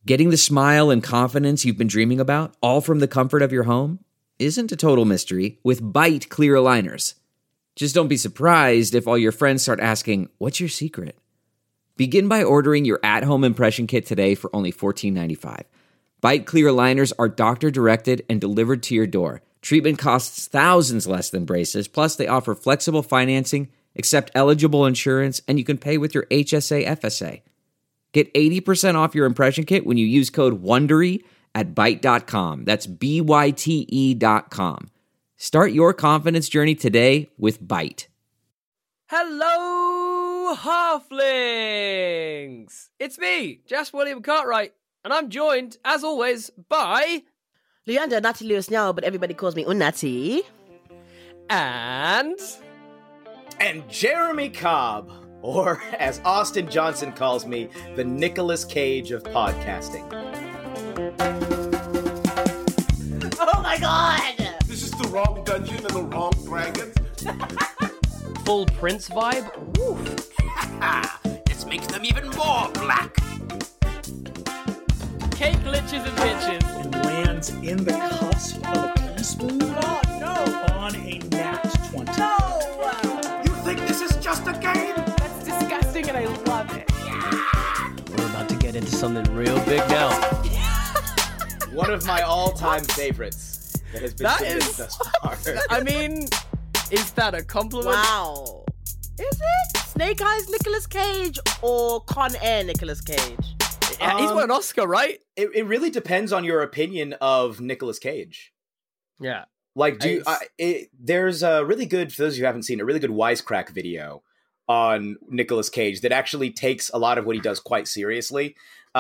Getting the smile and confidence you've been dreaming about, all from the comfort of your home, isn't a total mystery with Byte clear aligners. Just don't be surprised if all your friends start asking, "What's your secret?" Begin by ordering your at-home impression kit today for only $14.95. Byte clear aligners are doctor-directed and delivered to your door. Treatment costs thousands less than braces, plus they offer flexible financing, accept eligible insurance, and you can pay with your HSA FSA. Get 80% off your impression kit when you use code WONDERY at Byte.com. That's BYTE.com. Start your confidence journey today with Byte. Hello, Halflings! It's me, Jasper William Cartwright, and I'm joined, as always, by... Leander Natty Lewis now, but everybody calls me Unnatty. And Jeremy Cobb, or as Austin Johnson calls me, the Nicolas Cage of podcasting. Oh my god! This is the wrong dungeon and the wrong dragons. full Prince vibe. Oof. Let's make them even more black. Cake glitches and bitches. And lands in the cusp of a teaspoon. Oh no! On a nat 20. No! You think this is just a game? That's disgusting and I love it. We're about to get into something real big now. One of my all-time favorites that has been submitted thus far. I mean, is that a compliment? Wow. Is it Snake Eyes Nicolas Cage or Con Air Nicolas Cage? Yeah, he's won an Oscar, right? It really depends on your opinion of Nicolas Cage. Yeah. Like, there's a really good, for those of you who haven't seen, a really good Wisecrack video on Nicolas Cage that actually takes a lot of what he does quite seriously.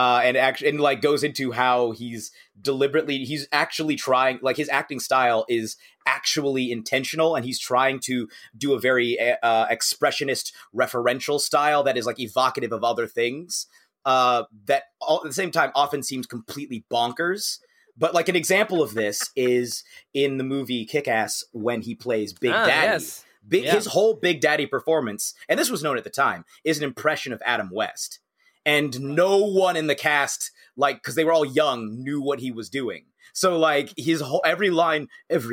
And goes into how he's actually trying, like his acting style is actually intentional, and he's trying to do a very expressionist referential style that is like evocative of other things that all, at the same time often seems completely bonkers. But like an example of this is in the movie Kick-Ass when he plays Big Daddy. Yes. His whole Big Daddy performance, and this was known at the time, is an impression of Adam West. And no one in the cast, like, because they were all young, knew what he was doing. So, like, his whole every line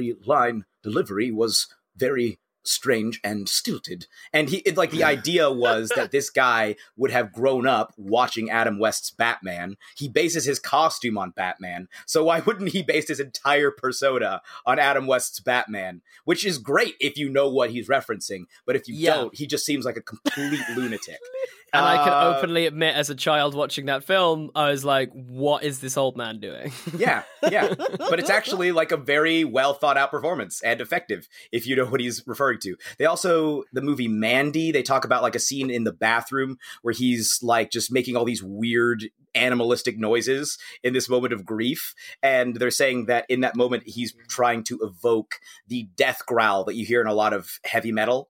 delivery was very strange and stilted. And the idea was that this guy would have grown up watching Adam West's Batman. He bases his costume on Batman. So why wouldn't he base his entire persona on Adam West's Batman? Which is great if you know what he's referencing. But if you don't, he just seems like a complete lunatic. And I can openly admit, as a child watching that film, I was like, what is this old man doing? Yeah. But it's actually like a very well thought out performance and effective if you know what he's referring to. They also, the movie Mandy, they talk about like a scene in the bathroom where he's like just making all these weird animalistic noises in this moment of grief. And they're saying that in that moment, he's trying to evoke the death growl that you hear in a lot of heavy metal.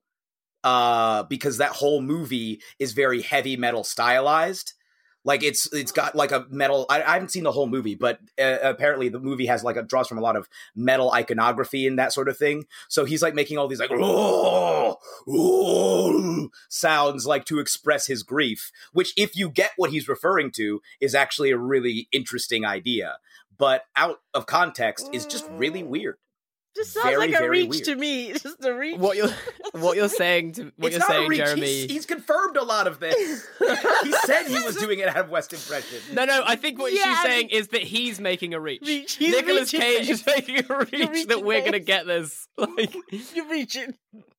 Because that whole movie is very heavy metal stylized. Like it's got like a metal, I haven't seen the whole movie, but apparently the movie has like draws from a lot of metal iconography and that sort of thing. So he's like making all these like sounds like to express his grief, which if you get what he's referring to is actually a really interesting idea, but out of context is just really weird. Just sounds very, like a very reach weird. to me. Just a reach. What you're saying, Jeremy? He's confirmed a lot of this. He said he was doing an Adam West impression. No. I think what she's saying is that he's making a reach. Nicolas Cage is making a reach that we're gonna get this. Like You're reaching.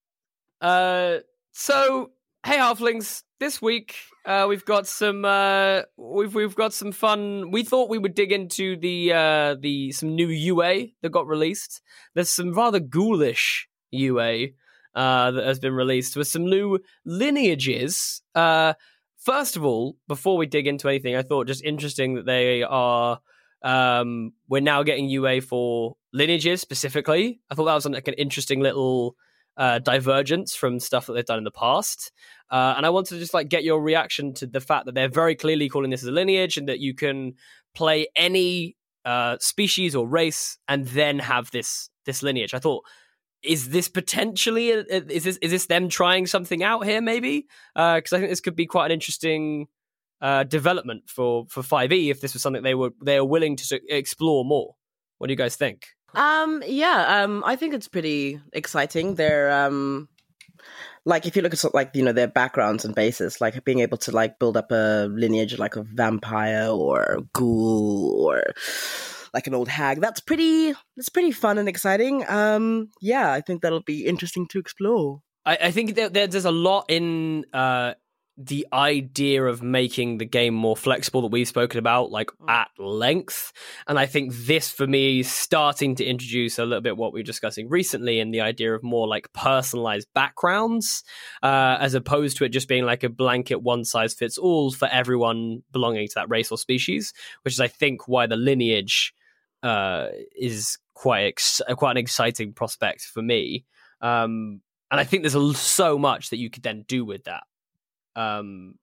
So hey, Halflings. This week we've got some we've got some fun. We thought we would dig into the some new UA that got released. There's some rather ghoulish UA that has been released with some new lineages. First of all, before we dig into anything, I thought just interesting that they are we're now getting UA for lineages specifically. I thought that was like an interesting little divergence from stuff that they've done in the past. And I wanted to just like get your reaction to the fact that they're very clearly calling this a lineage and that you can play any species or race and then have this lineage. I thought, is this potentially is this them trying something out here maybe? Because I think this could be quite an interesting development for 5e if this was something they are willing to explore more. What do you guys think? I think it's pretty exciting. They're like, if you look at sort of like, their backgrounds and bases, like being able to like build up a lineage like a vampire or a ghoul or like an old hag, that's pretty fun and exciting. I think that'll be interesting to explore. I think there's a lot in the idea of making the game more flexible that we've spoken about like at length, and I think this for me is starting to introduce a little bit what we were discussing recently in the idea of more like personalized backgrounds, as opposed to it just being like a blanket one size fits all for everyone belonging to that race or species, which is I think why the lineage is quite an exciting prospect for me, and I think there's so much that you could then do with that. I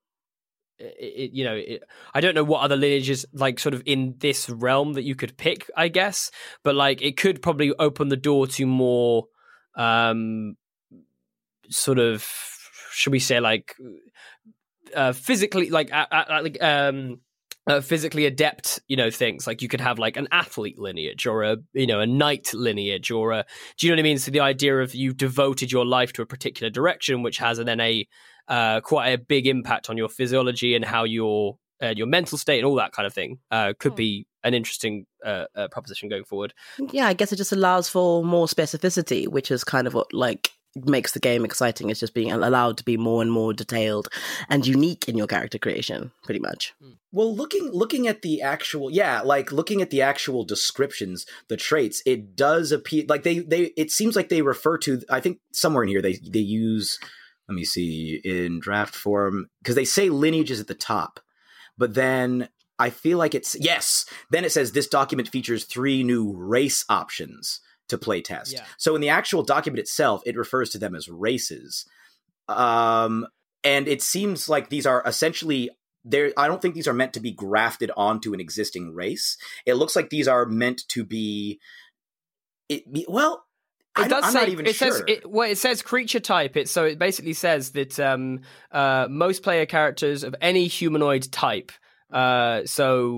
don't know what other lineages like sort of in this realm that you could pick, I guess, but like it could probably open the door to more sort of, should we say, like physically physically adept, things like you could have like an athlete lineage or a knight lineage or a, do you know what I mean? So the idea of you've devoted your life to a particular direction, which has then a quite a big impact on your physiology and how your mental state and all that kind of thing could be an interesting proposition going forward. Yeah, I guess it just allows for more specificity, which is kind of what like makes the game exciting. It's just being allowed to be more and more detailed and unique in your character creation, pretty much. Well, looking at the actual, looking at the actual descriptions, the traits, it does appear like they it seems like they refer to, I think somewhere in here they use, let me see, in draft form, because they say lineage is at the top, but then I feel like then it says this document features 3 new race options to play test. Yeah. So in the actual document itself, it refers to them as races. And it seems like these are essentially, I don't think these are meant to be grafted onto an existing race. It looks like these are meant to be, I'm not even sure. It says creature type. So it basically says that most player characters of any humanoid type. Then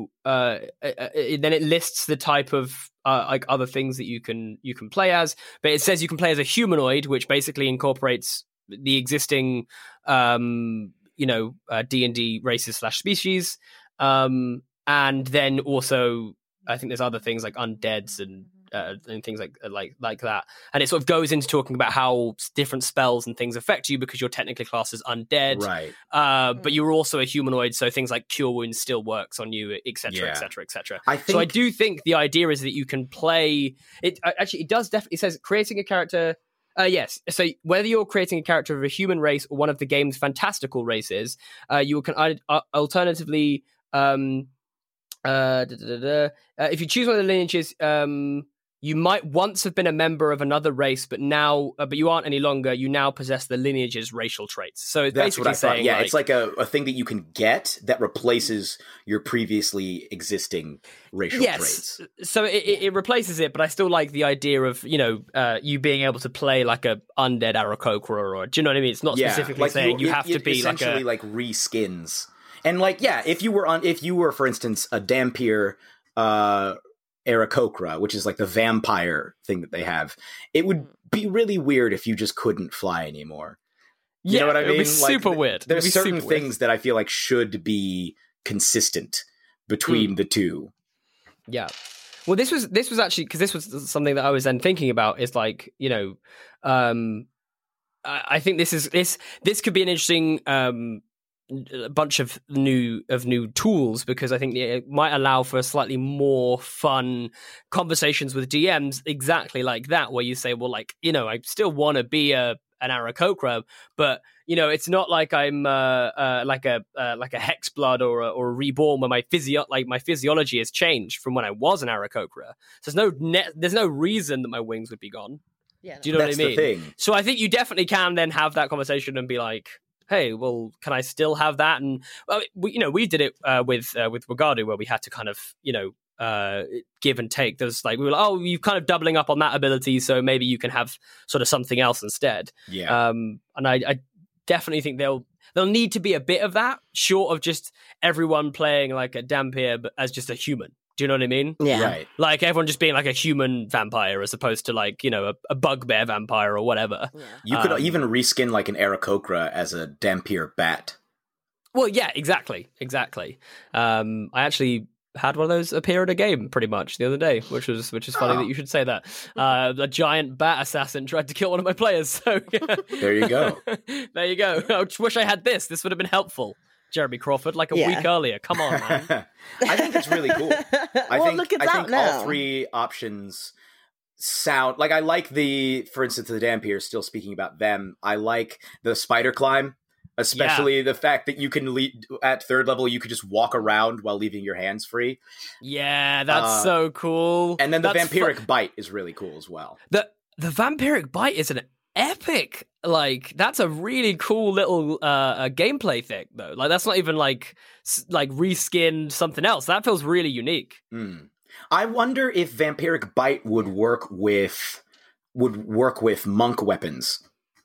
it lists the type of like other things that you can play as. But it says you can play as a humanoid, which basically incorporates the existing D&D races / species. And then also I think there's other things like undeads and things like that, and it sort of goes into talking about how different spells and things affect you because you're technically classed as undead, right? But you're also a humanoid, so things like cure wounds still works on you, etc., etc., etc. So I do think the idea is that you can play it. Actually, it does definitely, it says creating a character. Yes, so whether you're creating a character of a human race or one of the game's fantastical races, you can alternatively. If you choose one of the lineages, you might once have been a member of another race, but now, but you aren't any longer. You now possess the lineage's racial traits. So it's that's basically what I saying, thought. Yeah, it's like a thing that you can get that replaces your previously existing racial traits. So it replaces it, but I still like the idea of you being able to play like a undead Aarakocra, or do you know what I mean? It's not specifically like saying you have to be essentially like reskins. And like, yeah, if you were, for instance, a Dhampir Aarakocra, which is like the vampire thing that they have, it would be really weird if you just couldn't fly anymore. You know what I mean? It would be super weird. There's certain things that I feel like should be consistent between the two. Yeah. Well, this was actually, because this was something that I was then thinking about, is like, I think this could be an interesting a bunch of new tools, because I think it might allow for slightly more fun conversations with DMs, exactly like that, where you say, well, like, I still want to be an Aarakocra, but it's not like I'm like a Hexblood or a Reborn, where my physiology has changed from when I was an Aarakocra. So there's no reason that my wings would be gone. Yeah, do you know what I mean? The thing. So I think you definitely can then have that conversation and be like, hey, well, can I still have that? And we did it with Wagadu, where we had to kind of give and take. There's like, we were like, oh, you're kind of doubling up on that ability, so maybe you can have sort of something else instead. Yeah. And I definitely think there'll need to be a bit of that, short of just everyone playing like a Dhampir but as just a human. Do you know what I mean? Yeah. Right. Like everyone just being like a human vampire as opposed to like, you know, a bugbear vampire or whatever. You could even reskin like an Aarakocra as a Dhampir bat. Well, yeah, exactly. I actually had one of those appear in a game pretty much the other day, which is funny that you should say that. A giant bat assassin tried to kill one of my players. So yeah. There you go. There you go. I just wish I had this. This would have been helpful. Jeremy Crawford, like a week earlier. Come on, man. I think it's really cool. I think now. all three options sound like I like for instance, the Dhampir, still speaking about them. I like the spider climb, especially the fact that you can at third level, you could just walk around while leaving your hands free. Yeah, that's so cool. And then the vampiric bite is really cool as well. The vampiric bite is an epic, like that's a really cool little gameplay thing though. Like that's not even like reskinned something else. That feels really unique. I wonder if vampiric bite would work with monk weapons.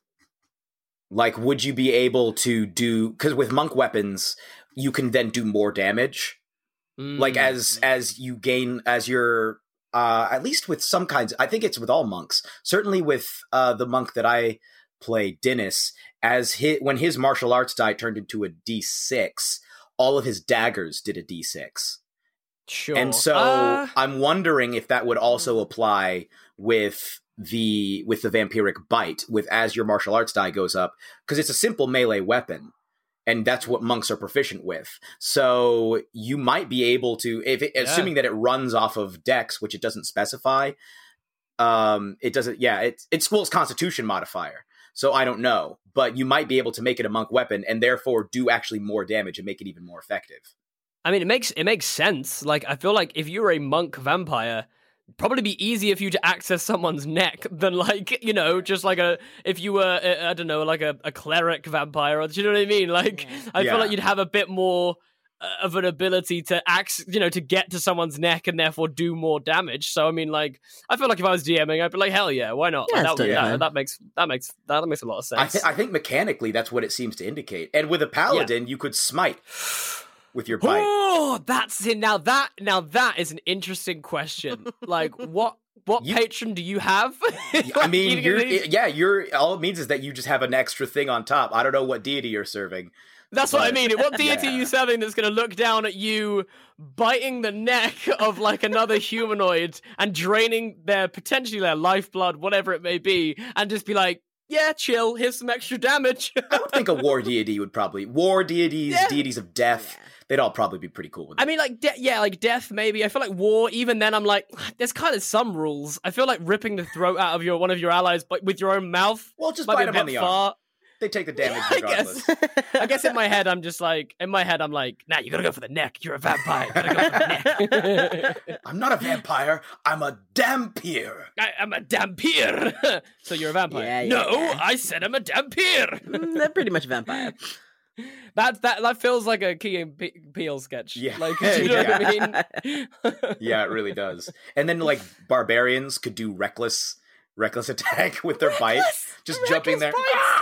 Like, would you be able to do, because with monk weapons you can then do more damage, like as you gain, as you're at least with some kinds, I think it's with all monks. Certainly with the monk that I play, Dinis, when his martial arts die turned into a D6, all of his daggers did a D6. Sure. And so I'm wondering if that would also apply with the vampiric bite, with as your martial arts die goes up, because it's a simple melee weapon. And that's what monks are proficient with. So you might be able to, assuming that it runs off of Dex, which it doesn't specify, it doesn't. Yeah, it's school's Constitution modifier. So I don't know, but you might be able to make it a monk weapon and therefore do actually more damage and make it even more effective. I mean, it makes sense. Like, I feel like if you're a monk vampire, it'd probably be easier for you to access someone's neck than, like, you know, just like if you were, I don't know, like a cleric vampire, or do you know what I mean? Like, I feel like you'd have a bit more of an ability to to get to someone's neck and therefore do more damage. So, I mean, like, I feel like if I was DMing, I'd be like, hell yeah, why not? Yeah, Like, that makes a lot of sense. I think mechanically that's what it seems to indicate. And with a paladin, you could smite with your bite. Oh, that's it. Now that is an interesting question. Like, what patron do you have? I mean, you're all it means is that you just have an extra thing on top. I don't know what deity you're serving. That's what I mean. What deity are you serving that's going to look down at you, biting the neck of like another humanoid and draining potentially their lifeblood, whatever it may be, and just be like, yeah, chill, here's some extra damage. I would think a war deity would probably... War deities, deities of death, they'd all probably be pretty cool with it. I mean, like, like death, maybe. I feel like war, even then, I'm like, there's kind of some rules. I feel like ripping the throat out of one of your allies with your own mouth. Well, just bite them on the arm. They take the damage regardless. I guess in my head, I'm like, nah, you gotta go for the neck. You're a vampire. You gotta go for the neck. I'm not a vampire. I'm a Dhampir. I'm a Dhampir. So you're a vampire? No, I said I'm a Dhampir. They're pretty much a vampire. That feels like a Key and Peele sketch. Yeah. Like, you know what I mean? Yeah, it really does. And then, like, barbarians could do reckless attack with their bite. Just jumping there.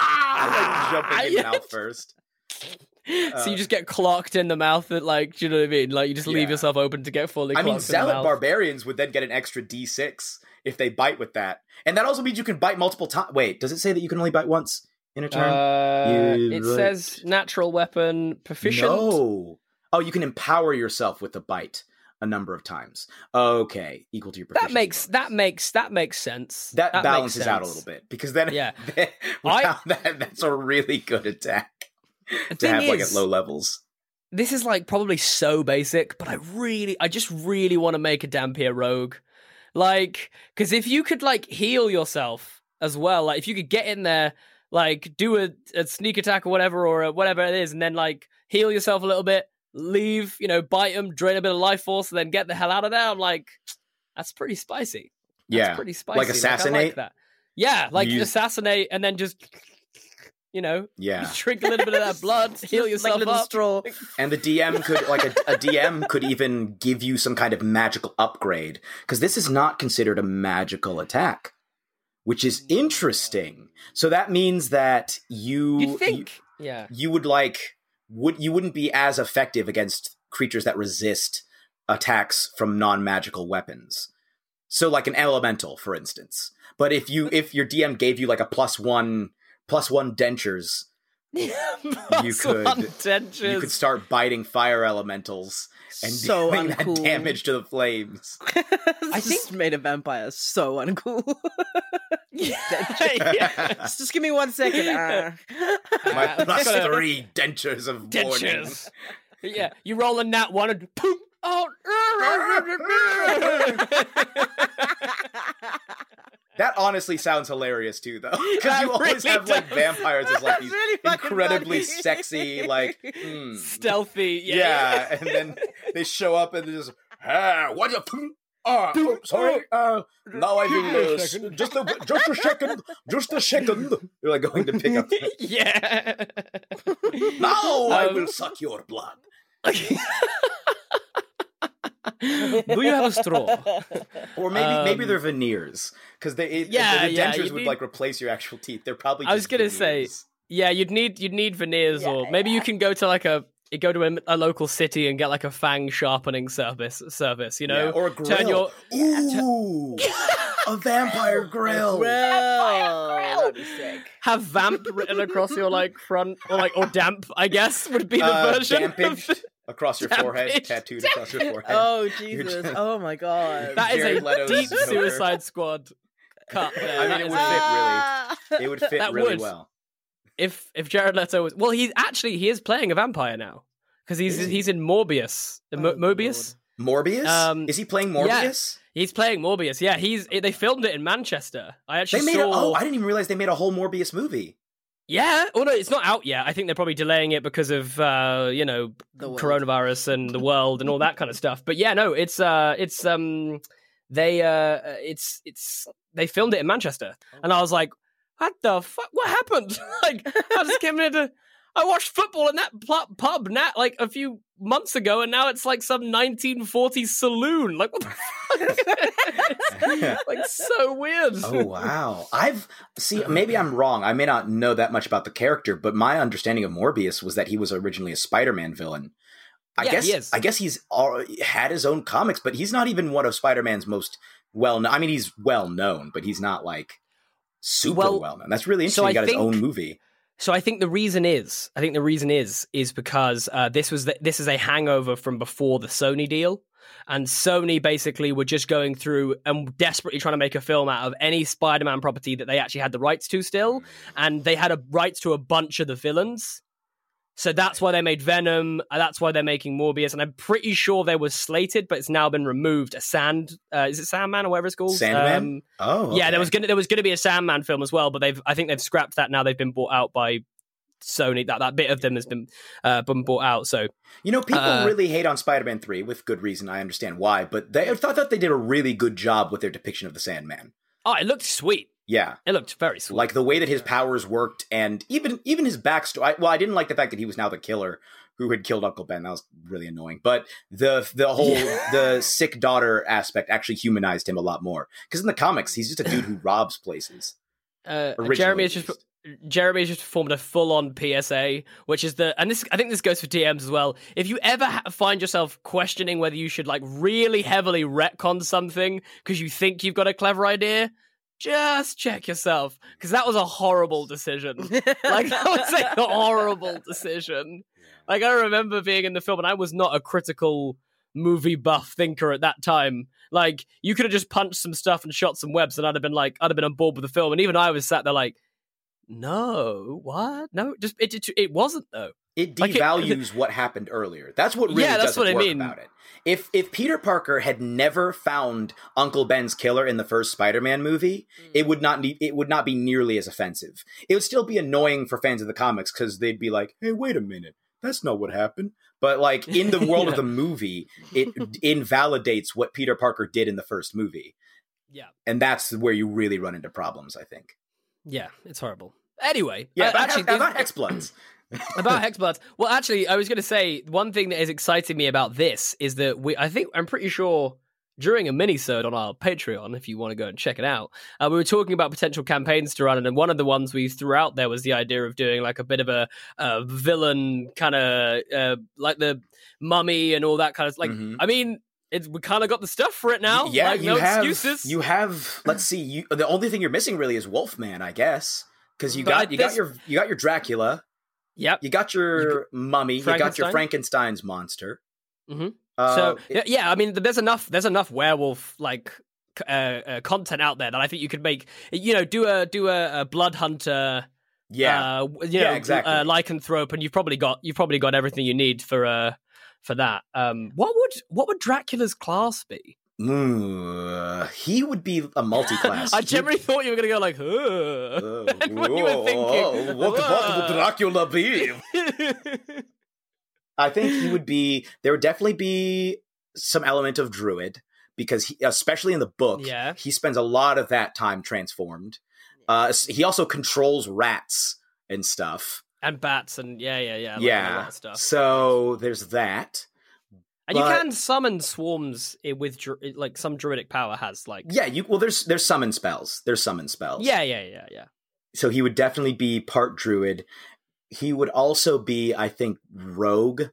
Jumping in the mouth first. So you just get clocked in the mouth, do you know what I mean? Like, you just leave yourself open to get fully clocked in the mouth. Zealot barbarians would then get an extra D6 if they bite with that. And that also means you can bite multiple times. Wait, does it say that you can only bite once in a turn? It says natural weapon proficient. No. Oh, you can empower yourself with the bite a number of times. Okay, equal to your proficiency. That makes sense. That balances out a little bit, because then that's a really good attack to have like at low levels. This is like probably so basic, but I just really want to make a Dhampir rogue. Like, because if you could like heal yourself as well, like if you could get in there, like do a sneak attack or whatever it is, and then like heal yourself a little bit, leave, bite them, drain a bit of life force, and then get the hell out of there. I'm like, that's pretty spicy. That's pretty spicy. Like assassinate? Like that. Yeah, like assassinate and then just, drink a little bit of that blood, heal yourself like up. Straw. And the DM could, like a DM could even give you some kind of magical upgrade, because this is not considered a magical attack, which is interesting. So that means that You'd think. Yeah. you would you wouldn't be as effective against creatures that resist attacks from non-magical weapons. So like an elemental, for instance. But if your DM gave you like a +1 dentures, you could start biting fire elementals and So dealing uncool. that damage to the flames. I just made a vampire so uncool. Yeah. Just give me 1 second. My +3 dentures of warning. Dentures. Yeah, you roll a nat 1 and poof. Oh. That honestly sounds hilarious too, though, because you always really have like vampires as like these really fucking incredibly funny. sexy, like Stealthy. yeah, and then they show up and they're just what you sorry, now I will just a second. They're like going to pick up. Yeah. Now I will suck your blood. Do you have a straw? Or maybe they're veneers, because the dentures would like replace your actual teeth. They're probably. I was gonna say, yeah, you'd need veneers, or maybe you can go to a local city and get like a fang sharpening service, you know, or a grill. Ooh, a vampire grill. That'd be sick. Have vamp written across your like front, or damp, I guess would be the version. Dampaged across your forehead, Dampaged. tattooed across your forehead. Oh Jesus! Oh my God! That is Jared a Leto's deep Joker. Suicide Squad cut. There. I mean, it would fit really. It would fit That really would. well. If Jared Leto was he is playing a vampire now because he's in Morbius. Mobius. Morbius? Is he playing Morbius? He's playing Morbius. Yeah, they filmed it in Manchester. I actually saw. I didn't even realize they made a whole Morbius movie. Yeah. Oh no, it's not out yet. I think they're probably delaying it because of world. coronavirus and the world and all that kind of stuff. But yeah, no, it's they filmed it in Manchester, and I was like, what the fuck? What happened? Like, I just came in I watched football in that pub like a few months ago, and now it's like some 1940s saloon. Like, what the fuck? Like, so weird. Oh wow! Maybe I'm wrong. I may not know that much about the character, but my understanding of Morbius was that he was originally a Spider-Man villain. I guess he's had his own comics, but he's not even one of Spider-Man's most well-known. I mean, he's well-known, but he's not like super well-known. That's really interesting. He got his own movie. So I think the reason is because this is a hangover from before the Sony deal, and Sony basically were just going through and desperately trying to make a film out of any Spider-Man property that they actually had the rights to still, and they had rights to a bunch of the villains. So that's why they made Venom. That's why they're making Morbius, and I'm pretty sure they were slated, but it's now been removed. Is it Sandman or whatever it's called? Sandman. Okay. Yeah, there was gonna be a Sandman film as well, but I think they've scrapped that now. They've been bought out by Sony. That bit of them has been bought out. So people really hate on Spider-Man 3 with good reason. I understand why, but I thought that they did a really good job with their depiction of the Sandman. Oh, it looked sweet. Yeah. It looked very sweet. Like the way that his powers worked, and even his backstory. I didn't like the fact that he was now the killer who had killed Uncle Ben. That was really annoying. But the whole the sick daughter aspect actually humanized him a lot more. Because in the comics, he's just a dude who robs places. Jeremy has just performed a full-on PSA, which is I think this goes for DMs as well. If you ever find yourself questioning whether you should like really heavily retcon something because you think you've got a clever idea, just check yourself, because that was a horrible decision. Like, that was a horrible decision. Like, I remember being in the film, and I was not a critical movie buff thinker at that time. Like, you could have just punched some stuff and shot some webs, and I'd have been on board with the film. And even I was sat there like, no, what? No, just it wasn't though. It devalues what happened earlier. That's what really doesn't work about it. If Peter Parker had never found Uncle Ben's killer in the first Spider-Man movie, it would not be nearly as offensive. It would still be annoying for fans of the comics because they'd be like, "Hey, wait a minute, that's not what happened." But like in the world of the movie, it invalidates what Peter Parker did in the first movie. Yeah, and that's where you really run into problems, I think. Yeah, it's horrible. Anyway, about Hexbloods. About Hexbloods. Well, actually, I was going to say one thing that is exciting me about this is that I'm pretty sure during a mini-sode on our Patreon, if you want to go and check it out, we were talking about potential campaigns to run, and one of the ones we threw out there was the idea of doing like a bit of a villain kind of like the Mummy and all that kind of like. I mean, we kind of got the stuff for it now. Yeah, like, no excuses. You have. Let's see. The only thing you're missing really is Wolfman, I guess, because you got your Dracula. Yep. You got your Mummy. You got your Frankenstein's monster. So I mean, there's enough werewolf like content out there that I think you could make. You know, do a Blood Hunter. Exactly. Lycanthrope, and you've probably got everything you need for that. What would Dracula's class be? He would be a multi-class. I generally thought you were going to go like, what you were thinking. What would Dracula be? I think he would be. There would definitely be some element of druid because, especially in the book, he spends a lot of that time transformed. He also controls rats and stuff, and bats, and a lot of stuff. So there's that. And you can summon swarms with like some druidic power has like there's summon spells. There's summon spells. Yeah. So he would definitely be part druid. He would also be, I think, rogue,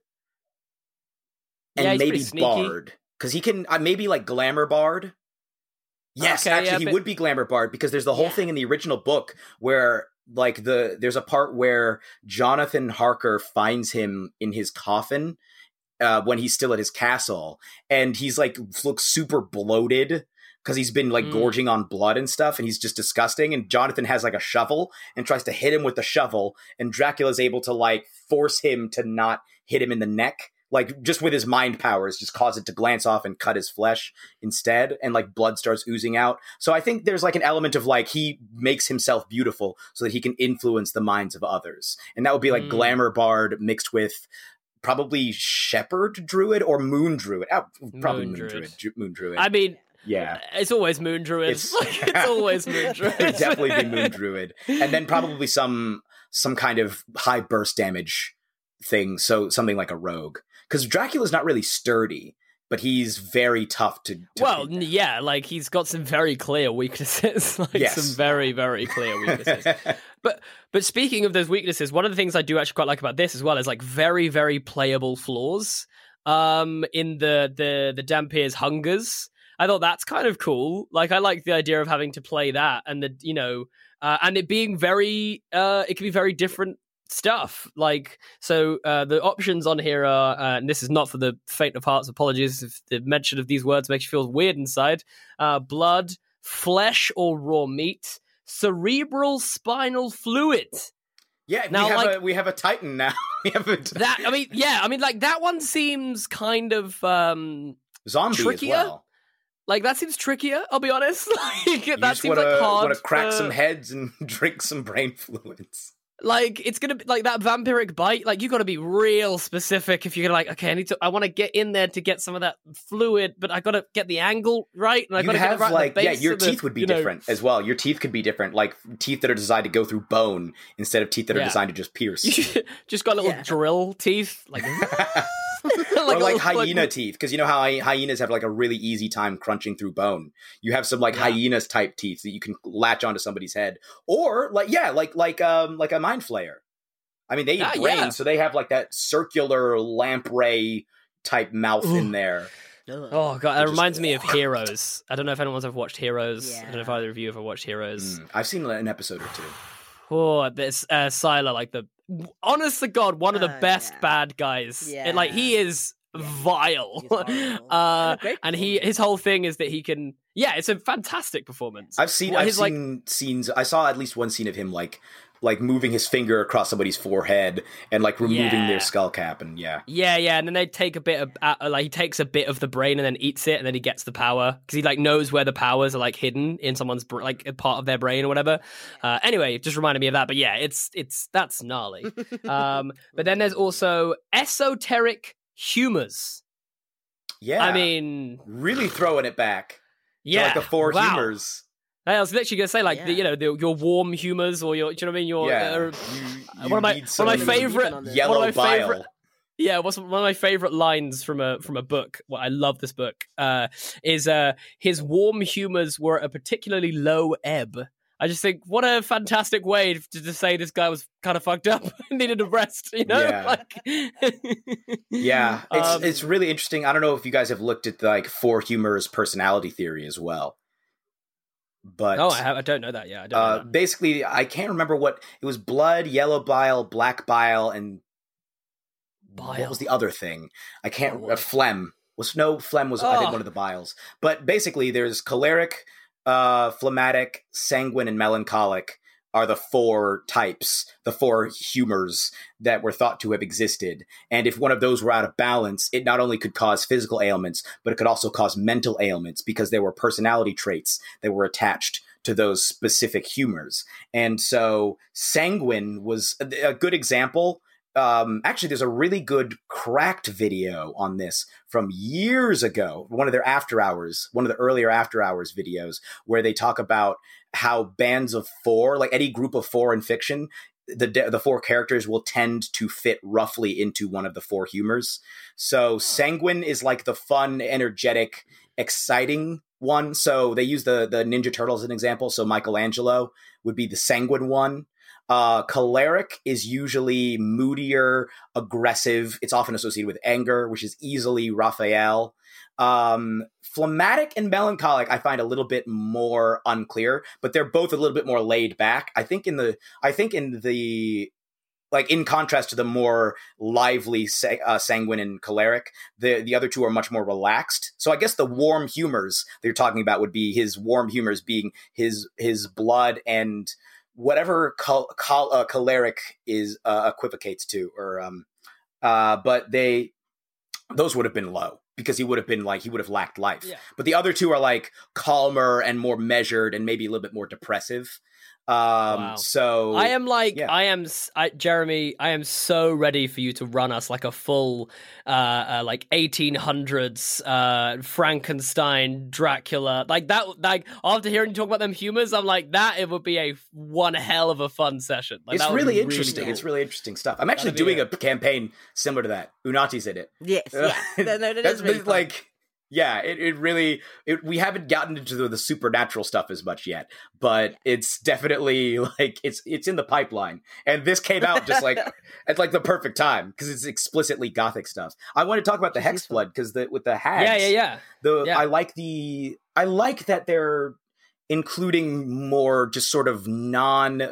and maybe bard because he can maybe like glamour bard. Yes, he would be glamour bard because there's the whole thing in the original book where like there's a part where Jonathan Harker finds him in his coffin. When he's still at his castle, and he's like looks super bloated because he's been like gorging on blood and stuff, and he's just disgusting. And Jonathan has like a shovel and tries to hit him with the shovel, and Dracula's able to like force him to not hit him in the neck, like just with his mind powers, just cause it to glance off and cut his flesh instead, and like blood starts oozing out. So I think there's like an element of like he makes himself beautiful so that he can influence the minds of others, and that would be like glamour bard mixed with. Probably shepherd druid or moon druid. Probably moon druid. I mean, yeah, it's always moon druid. It's always moon druid. It'd definitely be moon druid, and then probably some kind of high burst damage thing. So something like a rogue, because Dracula's not really sturdy, but he's very tough to like he's got some very clear weaknesses, some very, very clear weaknesses. But speaking of those weaknesses, one of the things I do actually quite like about this as well is like very, very playable flaws in the Dampier's hungers. I thought that's kind of cool. Like I like the idea of having to play that and and it being very it can be very different stuff. Like so the options on here are and this is not for the faint of hearts, apologies if the mention of these words makes you feel weird inside. Blood, flesh or raw meat, cerebral spinal fluid. Yeah, now, we have a Titan now. We have that. I mean, like that one seems kind of zombie trickier. As well. Like that seems trickier. I'll be honest. Like that seems like hard. Want to crack some heads and drink some brain fluids. Like it's gonna be like that vampiric bite. Like you got to be real specific if you're gonna like. Okay, I want to get in there to get some of that fluid, but I got to get the angle right, and I got to get it right. Like the base your teeth would be different as well. Your teeth could be different, like teeth that are designed to go through bone instead of teeth that are designed to just pierce. Just got little drill teeth, like. Or like hyena teeth, because you know how hyenas have like a really easy time crunching through bone. You have some like hyenas type teeth that you can latch onto somebody's head, or like a mind flayer. I mean, they eat brains, so they have like that circular lamprey type mouth in there. Oh god, that reminds me of Heroes. I don't know if anyone's ever watched Heroes. Yeah. I don't know if either of you ever watched Heroes. I've seen an episode or two. Oh, this Sylar, like honest to God, one of the best bad guys. Yeah. And like he is vile. And his whole thing is that he can. Yeah, it's a fantastic performance. I've seen scenes. I saw at least one scene of him like moving his finger across somebody's forehead and like removing their skull cap, and and then they take a bit of he takes a bit of the brain and then eats it, and then he gets the power because he like knows where the powers are like hidden in someone's like a part of their brain or whatever. Anyway, it just reminded me of that. But yeah, it's that's gnarly. But then there's also esoteric humors. Yeah, I mean, really throwing it back. Yeah, to like the four humors. I was literally going to say, like, your warm humors, or your, do you know what I mean? Your one of my favorite yellow bile. Yeah, one of my favorite lines from a book. Well, I love this book. Is his warm humors were at a particularly low ebb. I just think, what a fantastic way to say this guy was kind of fucked up and needed a rest. You know, Yeah, it's really interesting. I don't know if you guys have looked at the, like, Four Humors personality theory as well. But I don't know that. Yeah, I don't know that. Basically, I can't remember what it was: blood, yellow bile, black bile, and bile. What was the other thing? I can't. Phlegm phlegm was I think one of the biles. But basically, there's choleric, phlegmatic, sanguine, and melancholic are the four types, the four humors that were thought to have existed. And if one of those were out of balance, it not only could cause physical ailments, but it could also cause mental ailments because there were personality traits that were attached to those specific humors. And so sanguine was a good example. Actually, there's a really good Cracked video on this from years ago, one of the earlier After Hours videos, where they talk about how bands of four, like any group of four in fiction, the four characters will tend to fit roughly into one of the four humors. So sanguine is like the fun, energetic, exciting one. So they use the Ninja Turtles as an example. So Michelangelo would be the sanguine one. Choleric is usually moodier, aggressive. It's often associated with anger, which is easily Raphael. Phlegmatic and melancholic, I find a little bit more unclear, but they're both a little bit more laid back. I think in the like, in contrast to the more lively sanguine and choleric, the other two are much more relaxed. So I guess the warm humors that you're talking about would be his warm humors being his blood and whatever choleric is equivocates to, or but those would have been low because he would have lacked life. Yeah. But the other two are like calmer and more measured and maybe a little bit more depressive. Wow. So I am Jeremy, I am so ready for you to run us like a full like 1800s Frankenstein, Dracula, like that. Like, after hearing you talk about them humors, I'm like, that it would be one hell of a fun session. Like, it's really interesting. Cool. It's really interesting stuff. I'm actually doing a campaign similar to that. Unati's in it. Yes, yeah. No, that's really fun. Like, yeah, it really, we haven't gotten into the supernatural stuff as much yet, but it's definitely like, it's in the pipeline. And this came out just like, at like the perfect time because it's explicitly gothic stuff. I want to talk about the Hexblood because with the hags. Yeah. I like that they're including more just sort of non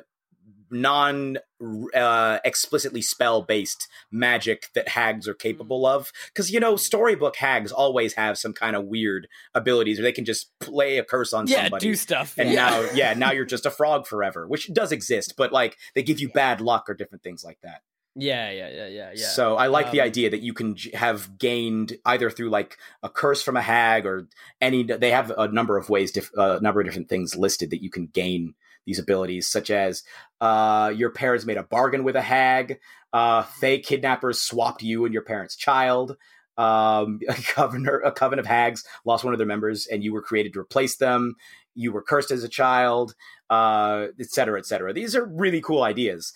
explicitly spell-based magic that hags are capable of, because storybook hags always have some kind of weird abilities, or they can just play a curse on somebody, do stuff, and now you're just a frog forever, which does exist, but like they give you bad luck or different things like that. Yeah. So I like the idea that you can have gained either through like a curse from a hag or they have a number of ways, a number of different things listed that you can gain these abilities, such as your parents made a bargain with a hag, fake kidnappers swapped you and your parents' child, a coven of hags lost one of their members and you were created to replace them, you were cursed as a child, et cetera, et cetera. These are really cool ideas.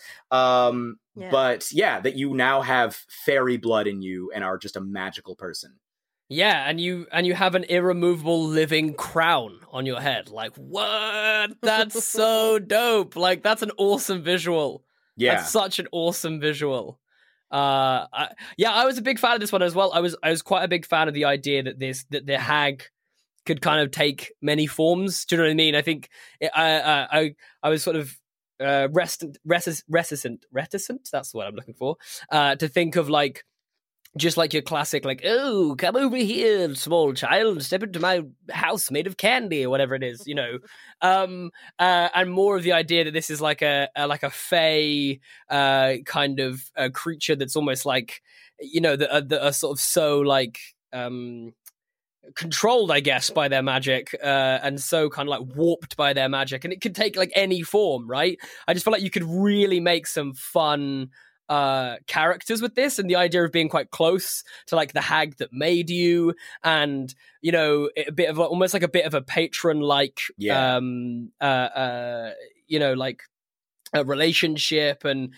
But yeah, that you now have fairy blood in you and are just a magical person. Yeah, and you have an irremovable living crown on your head. Like, what? That's so dope. Like, that's an awesome visual. Yeah. That's such an awesome visual. I was a big fan of this one as well. I was quite a big fan of the idea that the hag could kind of take many forms. Do you know what I mean? I think I was sort of reticent, that's the word I'm looking for, to think of like, just like your classic, like, oh, come over here, small child, step into my house made of candy, or whatever it is, and more of the idea that this is like a fae kind of creature that's almost like, that are sort of so like controlled, I guess, by their magic, and so kind of like warped by their magic, and it could take like any form, right? I just feel like you could really make some fun characters with this, and the idea of being quite close to like the hag that made you, and a bit of almost like a bit of a patron like like a relationship, and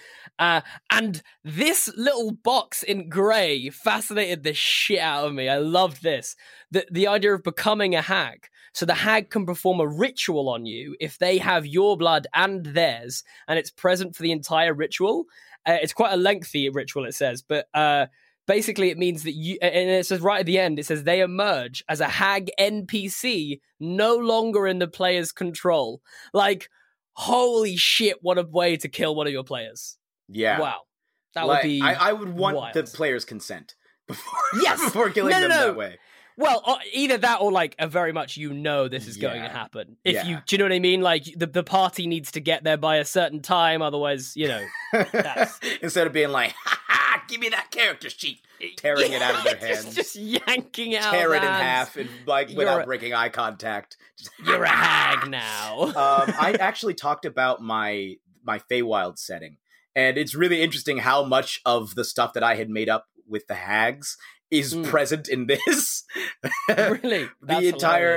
this little box in grey fascinated the shit out of me. I loved this. The idea of becoming a hag. So the hag can perform a ritual on you if they have your blood and theirs, and it's present for the entire ritual. It's quite a lengthy ritual, it says, but basically it means that you, and it says right at the end, it says they emerge as a hag NPC, no longer in the player's control. Like, holy shit, what a way to kill one of your players. Yeah. Wow. That Like, would be I would want wild. the player's consent before, Yes! before killing them that way. Well, either that or like a very much this is going to happen. If you, do you know what I mean? Like the party needs to get there by a certain time, otherwise, that's... Instead of being like, ha ha, give me that character sheet, tearing it out of their hands, just yanking out, tear it in half, and without breaking eye contact. You're a hag now. I actually talked about my Feywild setting, and it's really interesting how much of the stuff that I had made up with the hags is present in this. Really? The entire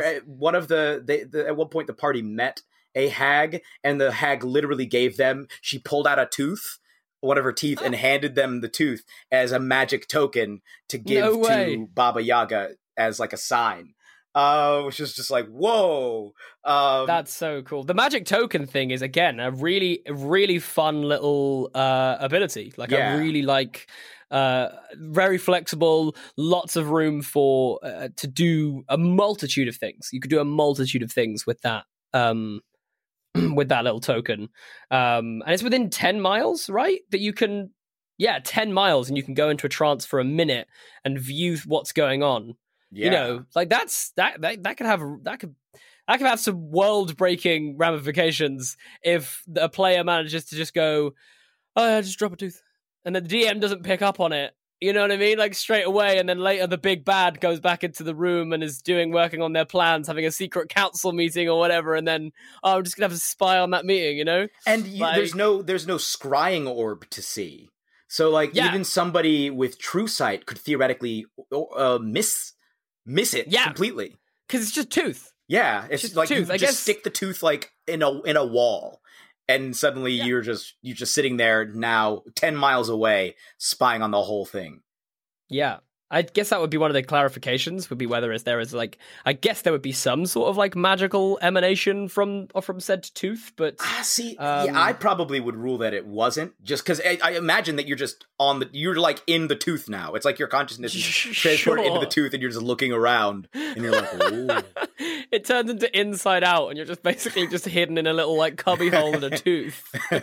at one point the party met a hag, and the hag literally gave them, she pulled out a tooth, one of her teeth, and handed them the tooth as a magic token to give to Baba Yaga as like a sign. Which is just like, whoa. That's so cool. The magic token thing is, again, a really, really fun little ability. Like, I really like, very flexible, lots of room for to do a multitude of things. You could do a multitude of things with that with that little token. And it's within 10 miles, right? That you can, 10 miles, and you can go into a trance for a minute and view what's going on. Yeah. Like that could have some world-breaking ramifications if a player manages to just go, oh yeah, just drop a tooth, and then the DM doesn't pick up on it. You know what I mean? Like straight away, and then later the big bad goes back into the room and is working on their plans, having a secret council meeting or whatever, and then I'm just gonna have to spy on that meeting, And there's no scrying orb to see, so like even somebody with true sight could theoretically miss it completely, because it's just tooth. Yeah, it's just like tooth. You just stick the tooth like in a wall, and suddenly you're just sitting there now 10 miles away, spying on the whole thing. Yeah, I guess that would be one of the clarifications. Would be whether there is like, I guess there would be some sort of like magical emanation from said tooth, but I probably would rule that it wasn't, just because I imagine that you're just you're like in the tooth now. It's like your consciousness is transported into the tooth, and you're just looking around, and you're like, ooh. It turns into Inside Out, and you're just basically just hidden in a little like cubby hole in a tooth.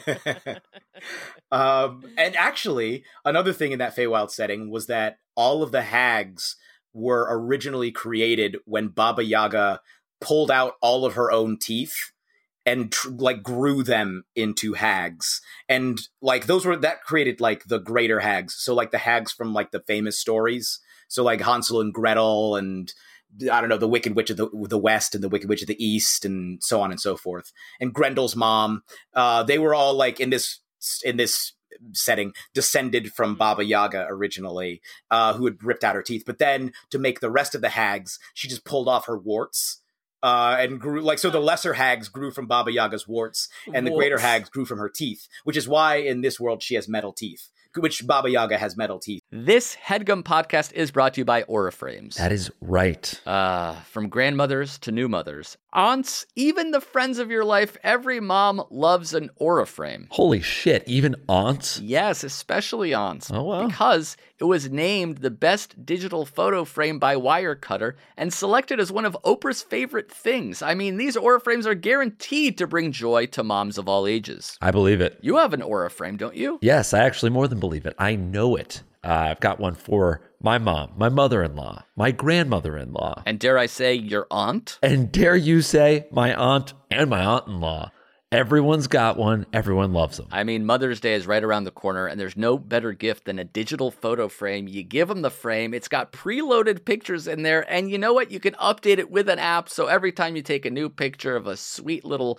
And actually, another thing in that Feywild setting was that all of the hags were originally created when Baba Yaga pulled out all of her own teeth and grew them into hags. And like that created like the greater hags. So like the hags from like the famous stories. So like Hansel and Gretel, and I don't know, the Wicked Witch of the West and the Wicked Witch of the East, and so on and so forth. And Grendel's mom, they were all like in this setting descended from Baba Yaga originally, who had ripped out her teeth. But then to make the rest of the hags, she just pulled off her warts and grew so the lesser hags grew from Baba Yaga's warts, and the greater hags grew from her teeth, which is why in this world she has metal teeth, which Baba Yaga has metal teeth. This HeadGum podcast is brought to you by Auraframes. That is right. From grandmothers to new mothers, aunts, even the friends of your life, every mom loves an Auraframe. Holy shit, even aunts? Yes, especially aunts. Oh, wow. Because it was named the best digital photo frame by Wirecutter and selected as one of Oprah's favorite things. I mean, these Auraframes are guaranteed to bring joy to moms of all ages. I believe it. You have an Auraframe, don't you? Yes, I actually more than believe it. I know it. I've got one for my mom, my mother-in-law, my grandmother-in-law. And dare I say, your aunt? And dare you say, my aunt and my aunt-in-law. Everyone's got one. Everyone loves them. I mean, Mother's Day is right around the corner, and there's no better gift than a digital photo frame. You give them the frame. It's got preloaded pictures in there, and you know what? You can update it with an app, so every time you take a new picture of a sweet little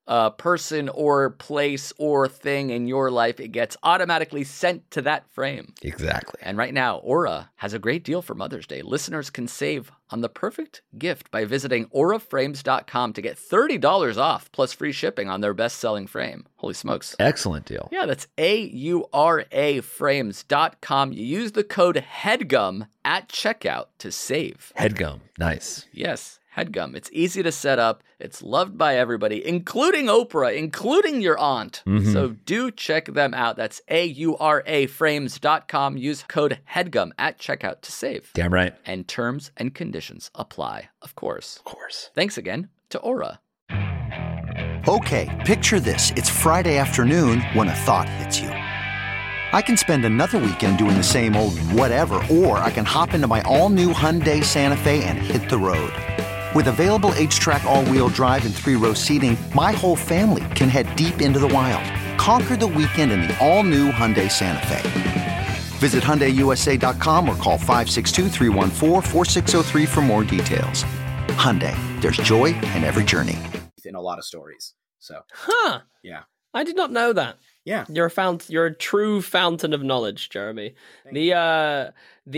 person or place or thing in your life, it gets automatically sent to that frame. Exactly. And right now, Aura has a great deal for Mother's Day. Listeners can save on the perfect gift by visiting auraframes.com to get $30 off plus free shipping on their best-selling frame. Holy smokes. Excellent deal. Yeah, that's auraframes.com. You use the code HEADGUM at checkout to save. Headgum. Nice. Yes, HEADGUM. It's easy to set up. It's loved by everybody, including Oprah, including your aunt. So do check them out. That's auraframes.com. Use code HEADGUM at checkout to save. Damn right. And terms and conditions apply, of course. Of course. Thanks again to Aura. Okay, picture this. It's Friday afternoon when a thought hits you. I can spend another weekend doing the same old whatever, or I can hop into my all-new Hyundai Santa Fe and hit the road. With available H-Track all-wheel drive and 3-row seating, my whole family can head deep into the wild. Conquer the weekend in the all-new Hyundai Santa Fe. Visit HyundaiUSA.com or call 562-314-4603 for more details. Hyundai, there's joy in every journey. In a lot of stories. So, yeah. I did not know that. Yeah. You're a true fountain of knowledge, Jeremy. I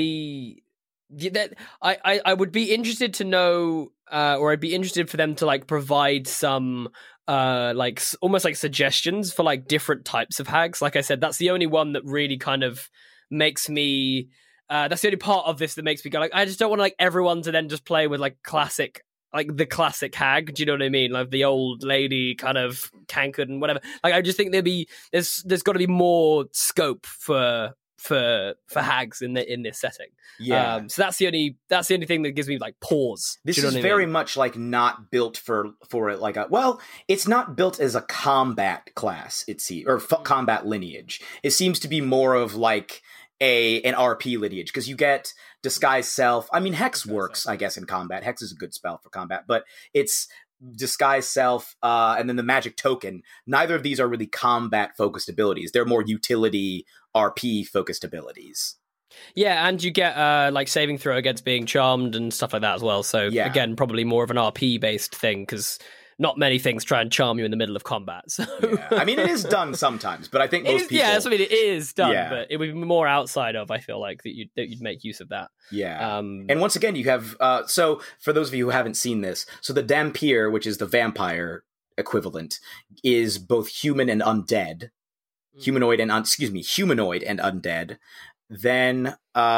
would be interested to know, or I'd be interested for them to like provide some almost like suggestions for like different types of hags. Like I said, that's the only one that really kind of makes me that's the only part of this that makes me go like, I just don't want like everyone to then just play with like the classic hag. Do you know what I mean? Like the old lady kind of cankered and whatever. Like I just think there's got to be more scope for hags in this setting. Yeah. So that's the only thing that gives me like pause. This is very much like not built for it. Like it's not built as a combat class. Combat lineage. It seems to be more of like an RP lineage, because you get Disguise Self. I mean, Hex works, I guess, in combat. Hex is a good spell for combat, but it's Disguise Self, and then the Magic Token. Neither of these are really combat-focused abilities. They're more utility RP-focused abilities. Yeah, and you get like saving throw against being charmed and stuff like that as well. So again, probably more of an RP-based thing, because not many things try and charm you in the middle of combat. So I mean, it is done sometimes, but I think most people... Yeah, that's what I mean. It is done, but it would be more outside of, I feel like, that you'd make use of that. Yeah. And once again, you have... so, for those of you who haven't seen this, so the Dhampir, which is the vampire equivalent, is both human and undead. Humanoid and undead. Then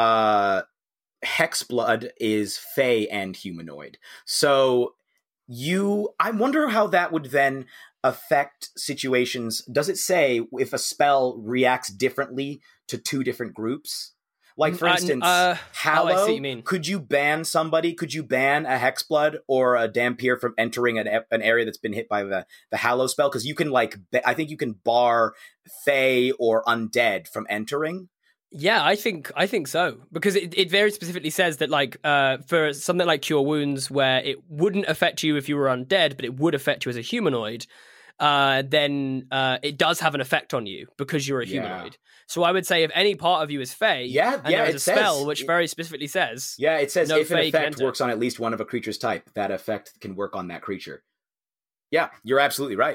Hexblood is fey and humanoid. So... I wonder how that would then affect situations. Does it say if a spell reacts differently to two different groups? Like, for instance, Hallow, I see what you mean. Could you ban somebody? Could you ban a Hexblood or a Dhampir from entering an area that's been hit by the Hallow spell? Because you can, I think you can bar Fey or Undead from entering. Yeah, I think so, because it very specifically says that like for something like Cure Wounds, where it wouldn't affect you if you were undead, but it would affect you as a humanoid, then it does have an effect on you because you're a humanoid. So I would say if any part of you is Fey, and there is a spell which very specifically says, it says no if an Fey effect works on at least one of a creature's type, that effect can work on that creature. Yeah, you're absolutely right.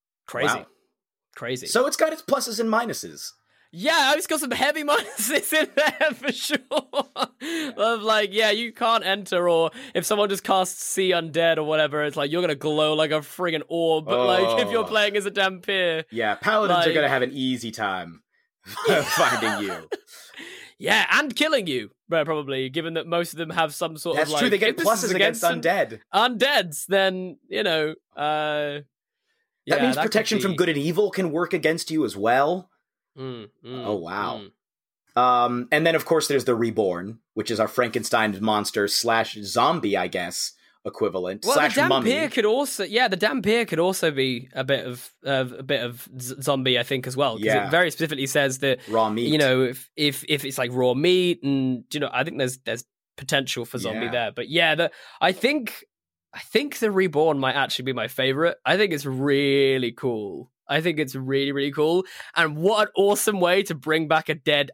Crazy. So it's got its pluses and minuses. Yeah, it's got some heavy minuses in there for sure. Of like, you can't enter, or if someone just casts See Undead or whatever, it's like you're gonna glow like a friggin' orb. But like if you're playing as a Dhampir, paladins are gonna have an easy time finding you. Yeah, and killing you, probably, given that most of them have some sort That's of like... That's true, they get pluses against undead. Undeads, then, that means protection from good and evil can work against you as well. Oh, wow. And then, of course, there's the Reborn, which is our Frankenstein monster / zombie, I guess, equivalent. Well, / the Dhampir mummy. could also... Yeah, the Dhampir could also be a bit of zombie, I think, as well. Because it very specifically says that... Raw meat. If it's like raw meat, and, I think there's potential for zombie there. But I think the Reborn might actually be my favorite. I think it's really cool. I think it's really, really cool. And what an awesome way to bring back a dead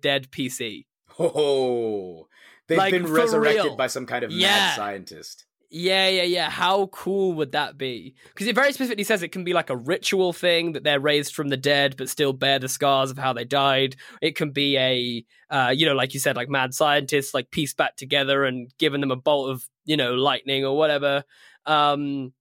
PC. Oh, they've been resurrected by some kind of mad scientist. Yeah. How cool would that be? Because it very specifically says it can be like a ritual thing that they're raised from the dead, but still bear the scars of how they died. It can be a, like you said, like mad scientists, like pieced back together and given them a bolt of, lightning or whatever. And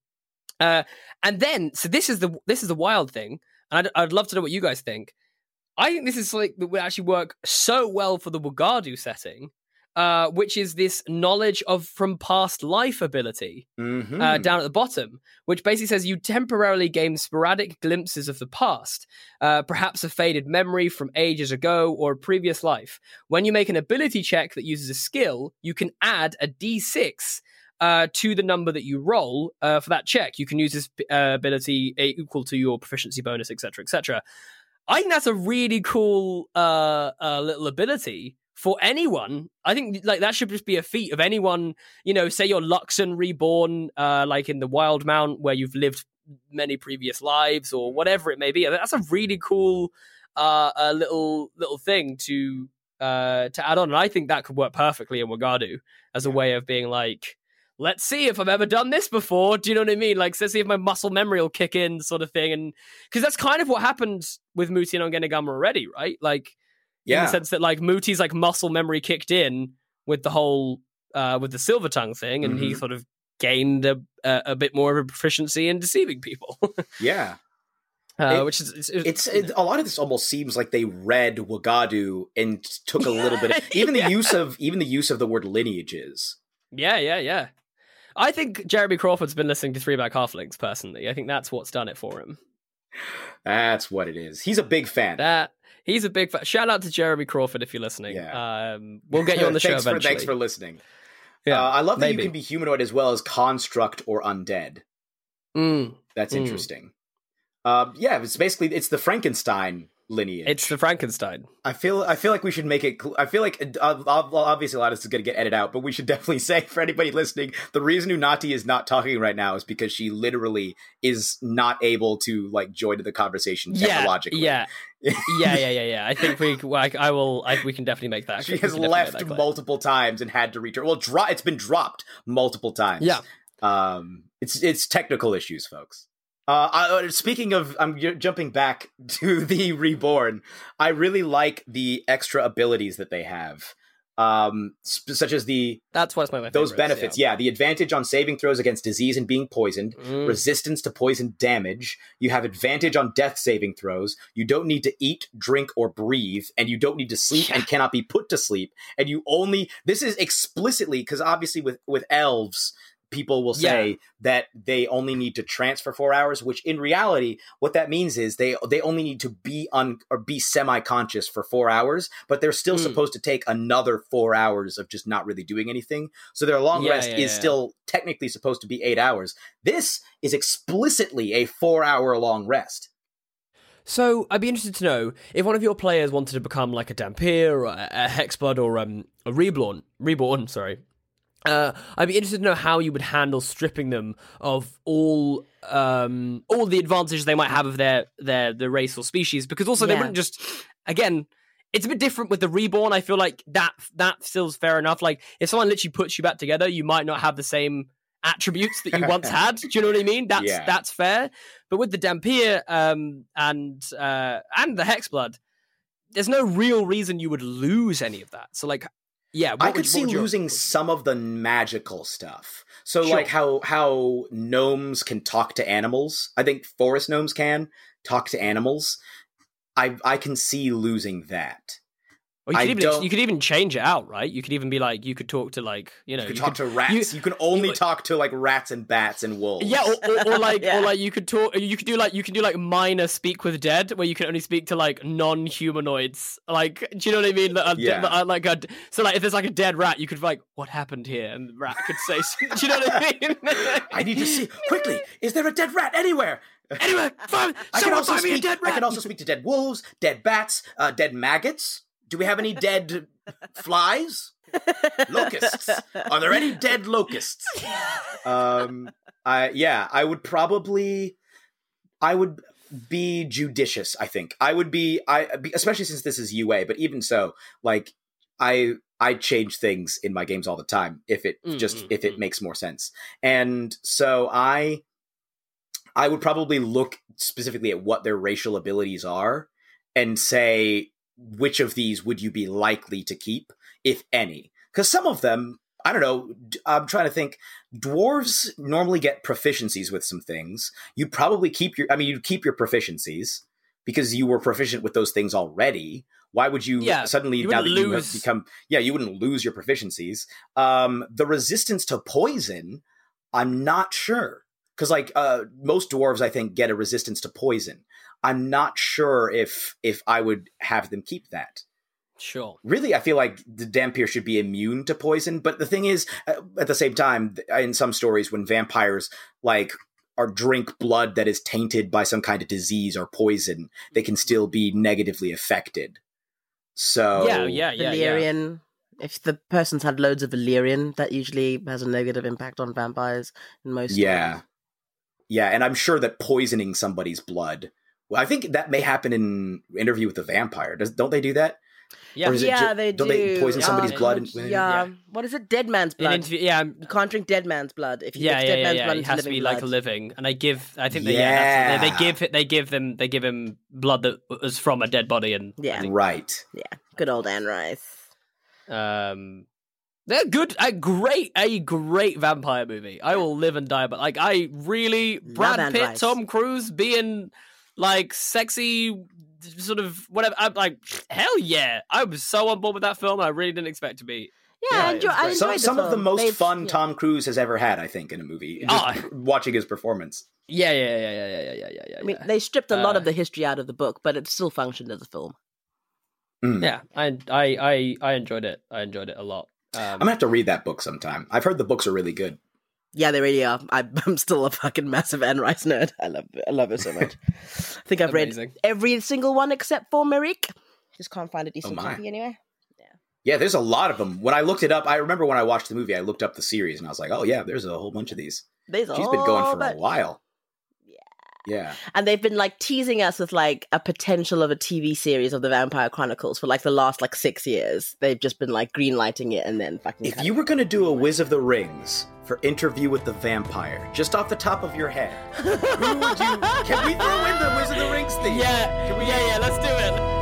then, so this is the wild thing, and I'd love to know what you guys think. I think this is like that would actually work so well for the Wagadu setting. Which is this knowledge of from past life ability down at the bottom, which basically says you temporarily gain sporadic glimpses of the past, perhaps a faded memory from ages ago or a previous life. When you make an ability check that uses a skill, you can add a d6 to the number that you roll for that check. You can use this ability equal to your proficiency bonus, etc., etc. I think that's a really cool little ability. For anyone, I think like that should just be a feat of anyone, say you're Luxon reborn, like in the Wild Mount where you've lived many previous lives or whatever it may be. That's a really cool little thing to add on. And I think that could work perfectly in Wagadu as a way of being like, let's see if I've ever done this before. Do you know what I mean? Like, let's see if my muscle memory will kick in sort of thing. And because that's kind of what happened with Muti and Ongenagama already, right? Like, in the sense that like Muti's like muscle memory kicked in with the whole with the Silver Tongue thing, and he sort of gained a bit more of a proficiency in deceiving people. Yeah, which is it's a lot of this almost seems like they read Wagadu and took a little bit of, even the use of the word lineages. Yeah. I think Jeremy Crawford's been listening to Three Back Halflings personally. I think that's what's done it for him. That's what it is. He's a big fan. He's a big fan. Shout out to Jeremy Crawford if you're listening. Yeah. We'll get you on the show eventually. Thanks for listening. Yeah, I love that you can be humanoid as well as construct or undead. That's interesting. It's basically it's the Frankenstein lineage. It's the Frankenstein. I feel like we should make it. I feel like obviously a lot of this is going to get edited out, but we should definitely say for anybody listening, the reason Unati is not talking right now is because she literally is not able to like join the conversation technologically. Yeah. I think we can definitely make that. She has left multiple times and had to return. Well, it's been dropped multiple times. Yeah. It's technical issues, folks. Speaking of, I'm jumping back to the Reborn. I really like the extra abilities that they have, such as that's what's my those benefits. Yeah, the advantage on saving throws against disease and being poisoned, resistance to poison damage. You have advantage on death saving throws. You don't need to eat, drink, or breathe, and you don't need to sleep and cannot be put to sleep. And this is explicitly because obviously with elves, people will say that they only need to trance for 4 hours, which in reality, what that means is they only need to be be semi-conscious for 4 hours, but they're still supposed to take another 4 hours of just not really doing anything. So their long rest is still technically supposed to be 8 hours. This is explicitly a 4 hour long rest. So I'd be interested to know if one of your players wanted to become like a Dhampir or a Hexblood or a Reborn. I'd be interested to know how you would handle stripping them of all the advantages they might have of their race or species, because also they wouldn't just, again, it's a bit different with the Reborn. I feel like that still's fair enough. Like if someone literally puts you back together, you might not have the same attributes that you once had. Do you know what I mean? That's fair. But with the Dhampir and the Hexblood, there's no real reason you would lose any of that. So like, yeah, I could see losing some of the magical stuff. So like how gnomes can talk to animals. I think forest gnomes can talk to animals. I can see losing that. Or you could even change it out, right? You could even be like, you could talk to like, you know, you could talk to rats. You can only talk to like rats and bats and wolves. Yeah, or like you could talk. You could do like minor speak with dead, where you can only speak to like non-humanoids. Like, do you know what I mean? So like, if there's like a dead rat, you could be like, what happened here? And the rat could say, do you know what I mean? I need to see quickly. Is there a dead rat anywhere? Anyway, I can also speak to dead wolves, dead bats, dead maggots. Do we have any dead flies? Locusts. Are there any dead locusts? I would be judicious, I think. I would be especially since this is UA, but even so, like I I change things in my games all the time if it makes more sense. And so I would probably look specifically at what their racial abilities are and say, which of these would you be likely to keep, if any? Because some of them, I don't know, I'm trying to think, dwarves normally get proficiencies with some things. You'd probably keep you'd keep your proficiencies because you were proficient with those things already. Why would you suddenly, now that you have become, you wouldn't lose your proficiencies. The resistance to poison, I'm not sure. Because most dwarves, I think, get a resistance to poison. I'm not sure if I would have them keep that. Sure. Really, I feel like the Dhampir should be immune to poison. But the thing is, at the same time, in some stories, when vampires drink blood that is tainted by some kind of disease or poison, they can still be negatively affected. So Valyrian. If the person's had loads of Valyrian, that usually has a negative impact on vampires in most stories. Yeah, and I'm sure that poisoning somebody's blood. Well, I think that may happen in Interview with the Vampire. Don't they do that? Yeah, they do. Don't they poison somebody's blood? What is it? Dead man's blood. You can't drink dead man's blood. If you mix dead man's blood, it has to be blood. Like a living. And they give him blood that was from a dead body. And right. Yeah, good old Anne Rice. They're good. A great vampire movie. I will live and die. But Brad Pitt, Tom Cruise being sexy, sort of whatever. I'm like, hell yeah! I was so on board with that film. I really didn't expect to be. Yeah, I enjoyed some of the most fun Tom Cruise has ever had, I think, in a movie. Just watching his performance. Yeah. I mean, they stripped a lot of the history out of the book, but it still functioned as a film. Yeah, I enjoyed it. I enjoyed it a lot. I'm gonna have to read that book sometime. I've heard the books are really good. Yeah, they really are. I'm still a fucking massive Anne Rice nerd. I love it so much. I think I've read every single one except for Marique. Just can't find a decent copy anyway. Yeah, there's a lot of them. When I looked it up, I remember when I watched the movie, I looked up the series and I was like, oh yeah, there's a whole bunch of these. She's been going for a while. Yeah. And they've been teasing us with a potential of a TV series of the Vampire Chronicles for the last 6 years. They've just been green lighting it and then fucking. If you were going to do a Wiz of the Rings for Interview with the Vampire, just off the top of your head, who would you? Can we throw in the Wiz of the Rings theme? Yeah. Can we? Yeah. Let's do it.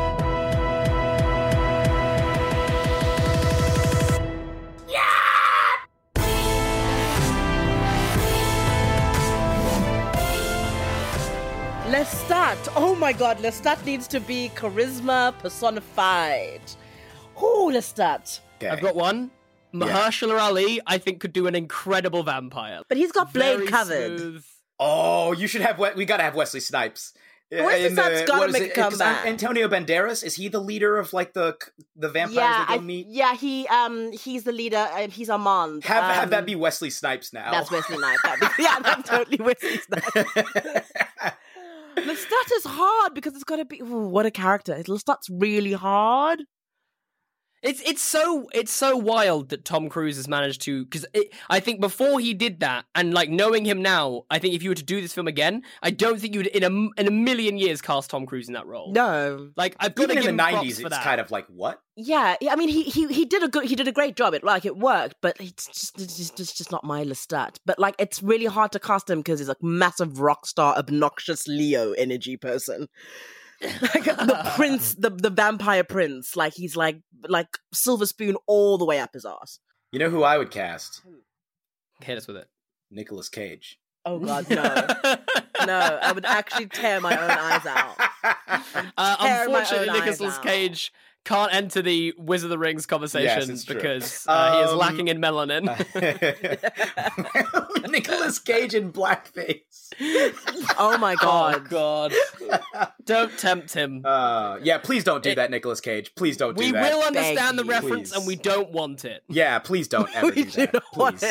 Lestat! Oh my god, Lestat needs to be charisma personified. Oh, Lestat. Okay. I've got one. Mahershala Ali, I think, could do an incredible vampire. But he's got Blade Very covered. smooth. Oh, you should have. We gotta have Wesley Snipes. Wesley Snipes gotta make a comeback. Antonio Banderas, is he the leader of the vampires they go meet? Yeah, he's the leader. He's Armand. Have that be Wesley Snipes now. That's Wesley Snipes. That's totally Wesley Snipes. Lestat is hard because it's got to be. Ooh, what a character! Lestat's really hard. It's so wild that Tom Cruise has managed to, because I think before he did that, and knowing him now, I think if you were to do this film again, I don't think you would in a million years cast Tom Cruise in that role. No, I've got to give him props for that. Even in the 90s, it's kind of what? Yeah, I mean he did a great job. It worked, but it's just not my Lestat. But it's really hard to cast him because he's a massive rock star, obnoxious Leo energy person. The prince, the vampire prince, he's like silver spoon all the way up his ass. You know who I would cast? Hit us with it. Nicolas Cage. Oh god, no. No, I would actually tear my own eyes out. Unfortunately, Nicolas Cage can't enter the Wizard of the Rings conversation because he is lacking in melanin. Nicolas Cage in blackface. Oh my god. Oh god. Don't tempt him. Please don't do that, Nicolas Cage. Please don't do that. We will understand the reference and we don't want it. Yeah, please don't ever do that.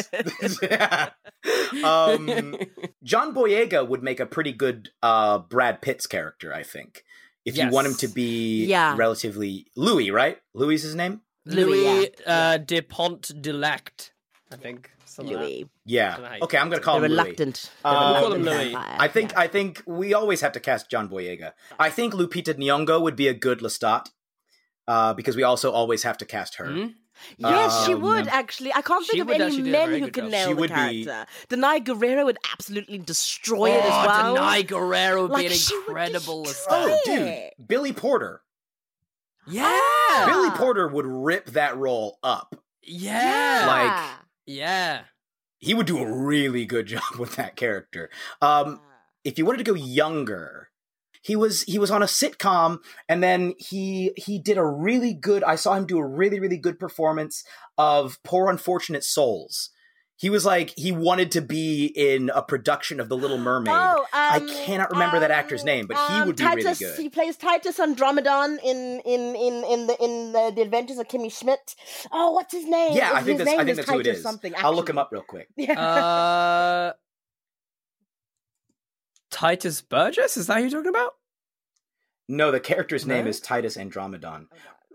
Please. John Boyega would make a pretty good Brad Pitt's character, I think. If you want him to be relatively... Louis, right? Louis is his name? Louis de Pont de Lact, I think. Louis. Yeah. Okay, I'm going to call him reluctant. Louis. We'll call him Louis. I think we always have to cast John Boyega. I think Lupita Nyong'o would be a good Lestat, because we also always have to cast her. Yes, she would actually. I can't think of any men who can nail the character. Denai Guerrero would absolutely destroy it as well. Denai Guerrero would be an incredible Lestat. Oh, dude, Billy Porter. Yeah, Billy Porter would rip that role up. Yeah, he would do a really good job with that character. If you wanted to go younger, he was on a sitcom, and then he did a really good. I saw him do a really, really good performance of Poor Unfortunate Souls. He was like, he wanted to be in a production of The Little Mermaid. I cannot remember that actor's name, but he would be really good. He plays Titus Andromedon in the Adventures of Kimmy Schmidt. Oh, what's his name? Yeah, I think that's who it is. I'll look him up real quick. Titus Burgess? Is that who you're talking about? No, the character's name is Titus Andromedon.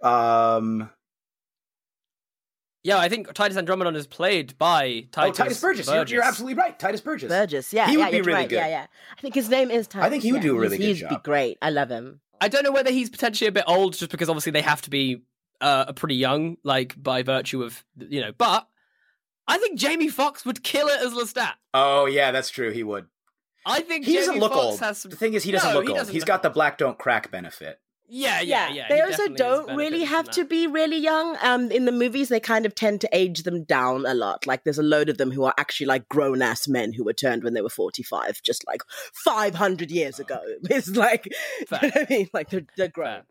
Yeah, I think Titus Andromedon is played by Titus Burgess. You're absolutely right. Titus Burgess. He would be really good. Yeah. I think his name is Titus. I think he would do a really good job. He'd be great. I love him. I don't know whether he's potentially a bit old, just because obviously they have to be pretty young, like by virtue of, but I think Jamie Foxx would kill it as Lestat. Oh, yeah, that's true. He would. I think he doesn't look old. The thing is, he doesn't look old. He's got the black don't crack benefit. Yeah. They also don't really have to be really young. In the movies, they kind of tend to age them down a lot. Like, there's a load of them who are actually like grown-ass men who were turned when they were 45, just like 500 years ago. It's like, you know what I mean? Like, they're grown.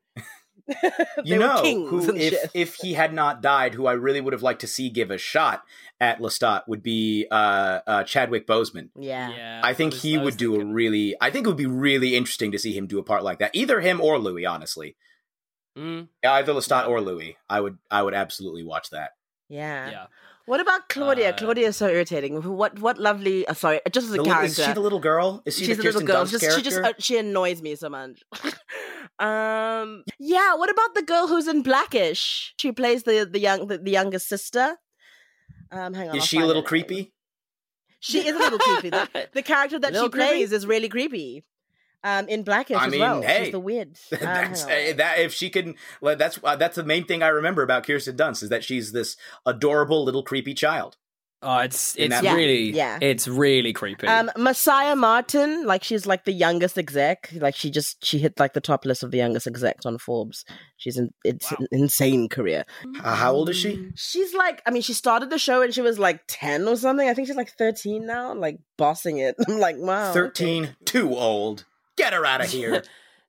If he had not died, who I really would have liked to see give a shot at Lestat would be Chadwick Boseman. Yeah. I think he would do I think it would be really interesting to see him do a part like that. Either him or Louis, honestly. Either Lestat or Louis. I would absolutely watch that. Yeah. What about Claudia? Claudia is so irritating. What lovely... sorry, just as a character. Is she the little girl? Is she the Kirsten Dunst character? She annoys me so much. What about the girl who's in Blackish? She plays the younger sister. Hang on. Is she a little creepy? She is a little creepy. The character that she plays is really creepy. In Blackish as well. Hey, she's the weird. That if she can, that's the main thing I remember about Kirsten Dunst is that she's this adorable little creepy child. Oh, it's really creepy. Messiah Martin, like she's like the youngest exec. Like she hit like the top list of the youngest execs on Forbes. An insane career. How old is she? She's like, she started the show when she was like 10 or something. I think she's like 13 now, like bossing it. I'm like, wow. 13, okay. Too old. Get her out of here.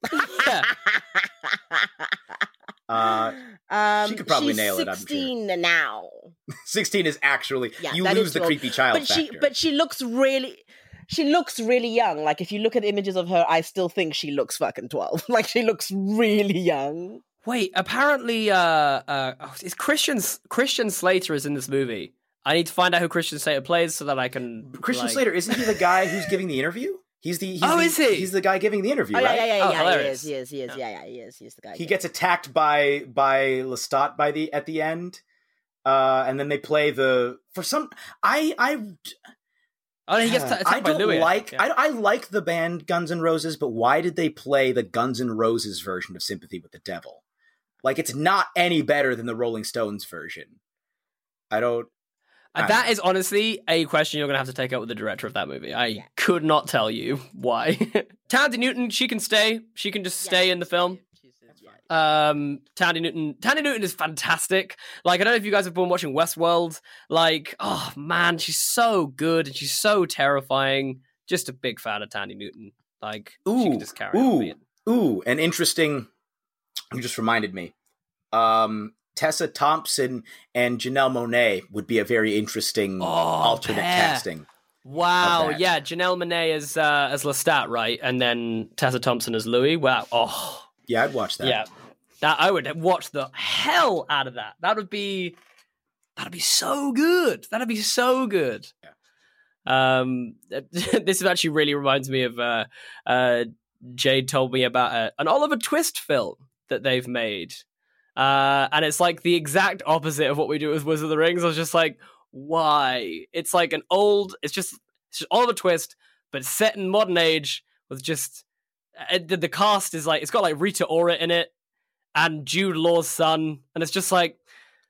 She could probably nail it, I'm sure. 16 now. 16 is actually... you lose the creepy child factor. But she looks really young. Like, if you look at images of her, I still think she looks fucking 12. Like, she looks really young. Wait, apparently, is Christian Slater is in this movie. I need to find out who Christian Slater plays so that I can... Christian Slater, isn't he the guy who's giving the interview? Is he? He's the guy giving the interview, right? Yeah, he is. He is. He's the guy. He gets attacked by Lestat at the end, and then they play he gets attacked by Louis. I like the band Guns N' Roses, but why did they play the Guns N' Roses version of Sympathy with the Devil? Like, it's not any better than the Rolling Stones version. That is honestly a question you're going to have to take up with the director of that movie. I could not tell you why. Thandie Newton, she can stay. She can just stay in the film. Thandie Newton is fantastic. Like, I don't know if you guys have been watching Westworld. Like, oh man, she's so good and she's so terrifying. Just a big fan of Thandie Newton. Like, she can just carry on. An interesting... You just reminded me. Tessa Thompson and Janelle Monáe would be a very interesting alternate casting. Wow, yeah, Janelle Monáe as Lestat, right? And then Tessa Thompson as Louis. Wow. Oh. Yeah, I'd watch that. Yeah. I would watch the hell out of that. That'd be so good. That'd be so good. Yeah. This actually really reminds me of Jade told me about an Oliver Twist film that they've made. And it's like the exact opposite of what we do with Wizard of the Rings. I was just like, why? It's like it's just Oliver Twist, but set in modern age with just the cast is like, it's got like Rita Ora in it and Jude Law's son, and it's just like,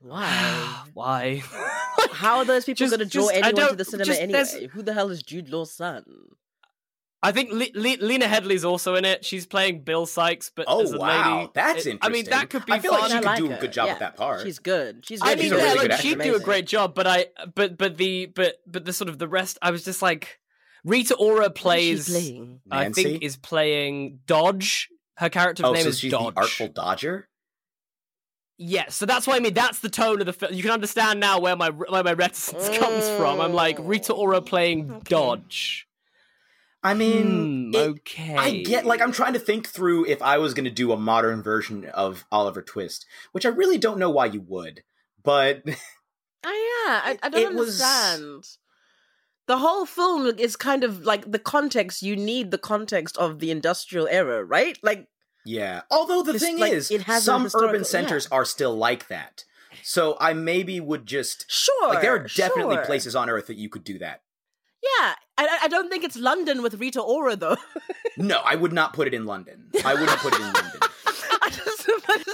Why? Why? How are those people going to draw anyone to the cinema anyway? there's- Who the hell is Jude Law's son? I think Lena Headley's also in it. She's playing Bill Sykes, but Oh, as a wow. lady. That's interesting. I mean, that could be I feel fun. like she I could like do her. a good job Yeah. with that part. She's good. She's I good. mean, She's a really yeah, good like, actor. she'd do a great job, but the sort of the rest, I was just like, Rita Ora plays, playing? I Nancy? think, is playing Dodge. Her character's Oh, name so is she's Dodge. the Artful Dodger? Yeah, so that's what I mean. That's the tone of the film. You can understand now where my reticence comes from. I'm like, Rita Ora playing Dodge. I mean, okay. I get, like, I'm trying to think through if I was going to do a modern version of Oliver Twist, which I really don't know why you would, but I don't It was- understand. The whole film is kind of like the context. You need the context of the industrial era, right? Like, yeah. Although the This, thing like, is, it has a some historical- urban centers are still like that. So I maybe would just... sure. Like, there are definitely sure. places on Earth that you could do that. Yeah, I don't think it's London with Rita Ora though. No, I would not put it in London. I wouldn't put it in London. I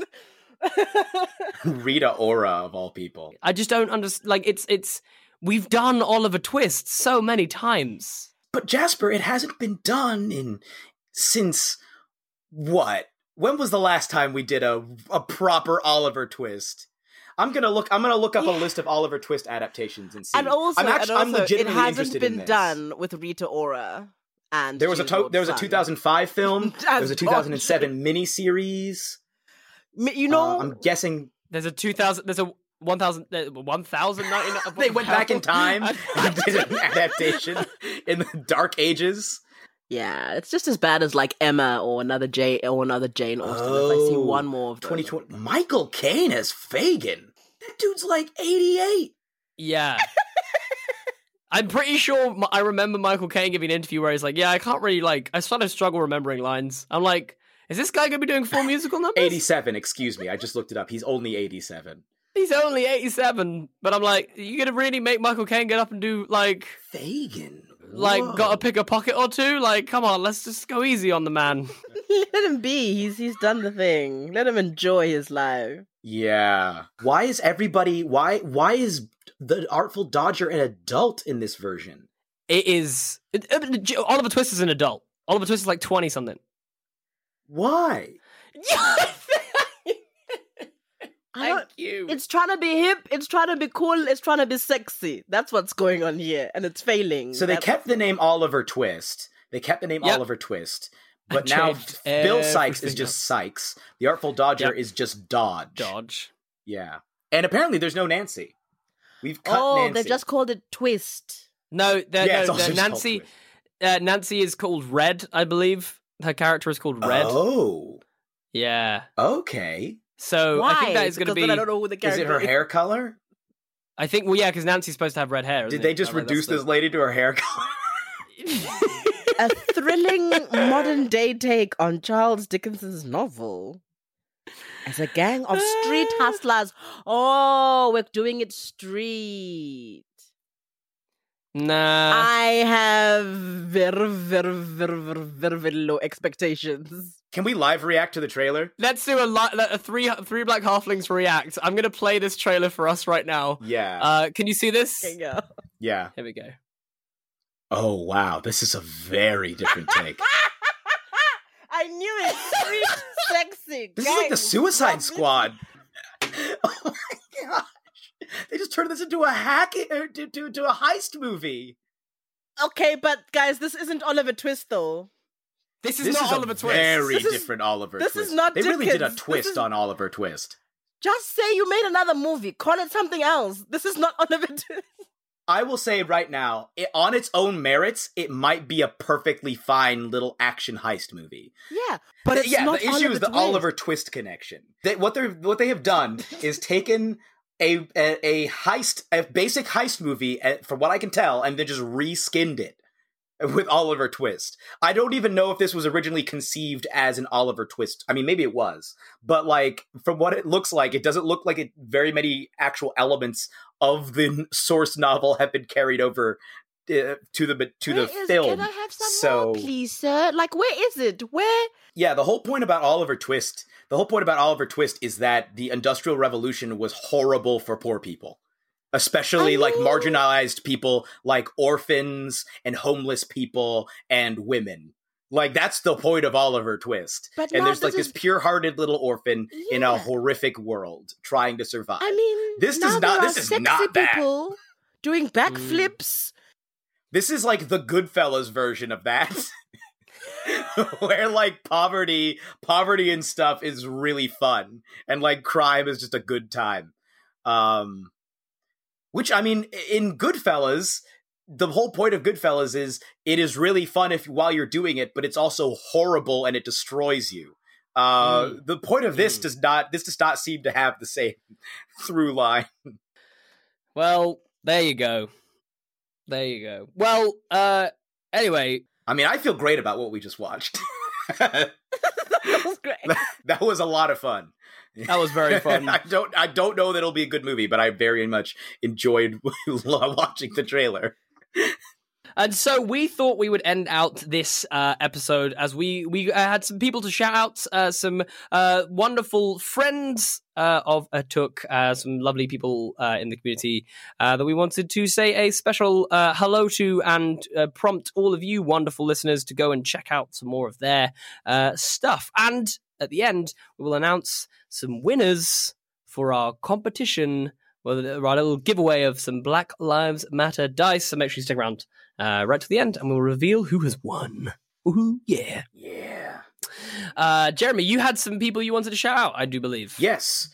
just Rita Ora, of all people. I just don't understand. Like, it's. We've done Oliver Twist so many times. But Jasper, it hasn't been done since what? When was the last time we did a proper Oliver Twist? I'm gonna look up a list of Oliver Twist adaptations and see. And also, I'm it legitimately hasn't interested in been this. done with Rita Ora. And There was Jude Law's a son. 2005 film. There was a 2007 miniseries. You know, I'm guessing There's a 2000. There's a 1000. 1099. they went back in time and did an adaptation in the Dark Ages. yeah, it's just as bad as like Emma or another Jane Austen. If I see one more of them. 2020. Michael Caine as Fagin. That dude's like 88. Yeah. I'm pretty sure I remember Michael Caine giving an interview where he's like, yeah, I can't really, like, I sort of struggle remembering lines. I'm like, is this guy going to be doing full musical numbers? 87, excuse me. I just looked it up. He's only 87. He's only 87. But I'm like, you going to really make Michael Caine get up and do, like, Fagin. like, gotta pick a pocket or two? Like, come on, let's just go easy on the man. Let him be. He's done the thing. Let him enjoy his life. Yeah. Why is is the Artful Dodger an adult in this version? It is. Oliver Twist is an adult. Oliver Twist is like 20 something. Why? Thank you. It's trying to be hip. It's trying to be cool. It's trying to be sexy. That's what's going on here, and it's failing. So they kept the name Oliver Twist. Yep. Oliver Twist. But And now changed Bill Sykes is everything just else. Sykes. The Artful Dodger Yep. is just Dodge. Dodge. Yeah. And apparently there's no Nancy. We've cut Nancy. they've just called it Twist. No, Yeah, it's also just called Nancy. Twist. Nancy is called Red, I believe. Her character is called Red. Oh. Yeah. Okay. So Why? I think that is going to Because be. then I don't know who the Is character it her hair color? I think, well, yeah, because Nancy's supposed to have red hair. Did they just reduce this lady to her hair color? A thrilling modern day take on Charles Dickens's novel. As a gang of street hustlers. Oh, we're doing it street. Nah. I have very, very, very, very, very, very low expectations. Can we live react to the trailer? Let's do a three black halflings react. I'm going to play this trailer for us right now. Yeah. Can you see this? There you go. Yeah. Here we go. Oh, wow. This is a very different take. I knew it. Street sexy. This is like the gang. Suicide Squad. Oh my gosh. They just turned this into a to a heist movie. Okay, but guys, this isn't Oliver Twist though. This is This not is Oliver a Twist. very This is- different Oliver this Twist. is not They really did a Dickens. twist This is- on Oliver Twist. Just say you made another movie. Call it something else. This is not Oliver Twist. I will say right now, on its own merits, it might be a perfectly fine little action heist movie. Yeah, but it's not the issue Oliver is the Twist. Oliver Twist connection. What they have done is taken a basic heist movie, from what I can tell, and then just reskinned it with Oliver Twist. I don't even know if this was originally conceived as an Oliver Twist. I mean, maybe it was, but like from what it looks like, it doesn't look like very many actual elements of the source novel have been carried over to the film. Can I have some so, more, please, sir? Like, where is it? Where? Yeah, the whole point about Oliver Twist is that the Industrial Revolution was horrible for poor people. Especially like marginalized people like orphans and homeless people and women. Like that's the point of Oliver Twist. And there's like this pure-hearted little orphan in a horrific world trying to survive. I mean, this is not people that. Doing backflips. This is like the Goodfellas version of that. Where like poverty and stuff is really fun and like crime is just a good time. Which, I mean, in Goodfellas, the whole point of Goodfellas is it is really fun while you're doing it, but it's also horrible and it destroys you. The point of this does not seem to have the same through line. Well, there you go. Well, anyway. I mean, I feel great about what we just watched. That was great. That was a lot of fun. That was very fun. I don't know that it'll be a good movie, but I very much enjoyed watching the trailer. And so we thought we would end out this episode as we had some people to shout out, some wonderful friends of Took, some lovely people in the community that we wanted to say a special hello to and prompt all of you wonderful listeners to go and check out some more of their stuff. And at the end, we will announce some winners for our competition. Well, a little giveaway of some Black Lives Matter dice. So make sure you stick around right to the end, and we'll reveal who has won. Ooh, yeah. Jeremy, you had some people you wanted to shout out, I do believe. Yes.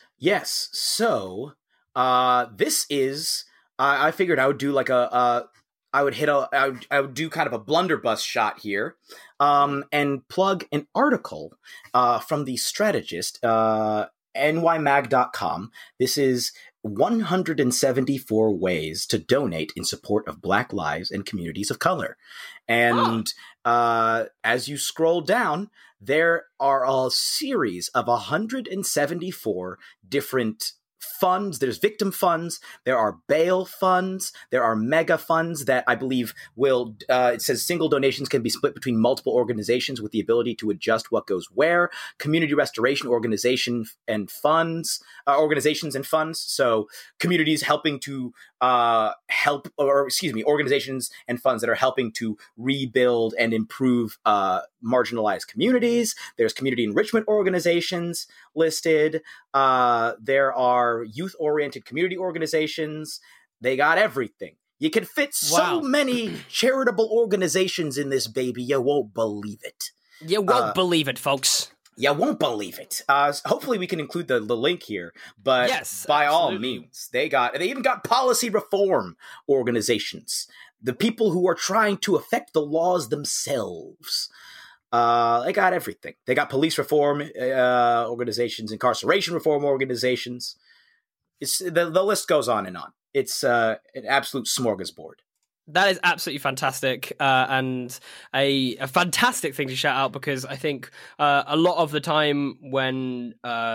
So, this is. I figured I would do like I would do kind of a blunderbuss shot here, and plug an article from The Strategist, nymag.com. This is 174 ways to donate in support of Black lives and communities of color. And as you scroll down, there are a series of 174 different funds. There's victim funds. There are bail funds. There are mega funds that I believe will, it says single donations can be split between multiple organizations with the ability to adjust what goes where. Community restoration organizations and funds. So communities helping to organizations and funds that are helping to rebuild and improve marginalized communities. There's community enrichment organizations listed. There are youth-oriented community organizations. They got everything. You can fit so many charitable organizations in this baby, you won't believe it. You won't believe it, folks. You won't believe it. Hopefully we can include the link here, but yes, by all means, they even got policy reform organizations, the people who are trying to affect the laws themselves. They got everything. They got police reform organizations, incarceration reform organizations. It's the list goes on and on. It's an absolute smorgasbord. That is absolutely fantastic, and a fantastic thing to shout out, because I think a lot of the time when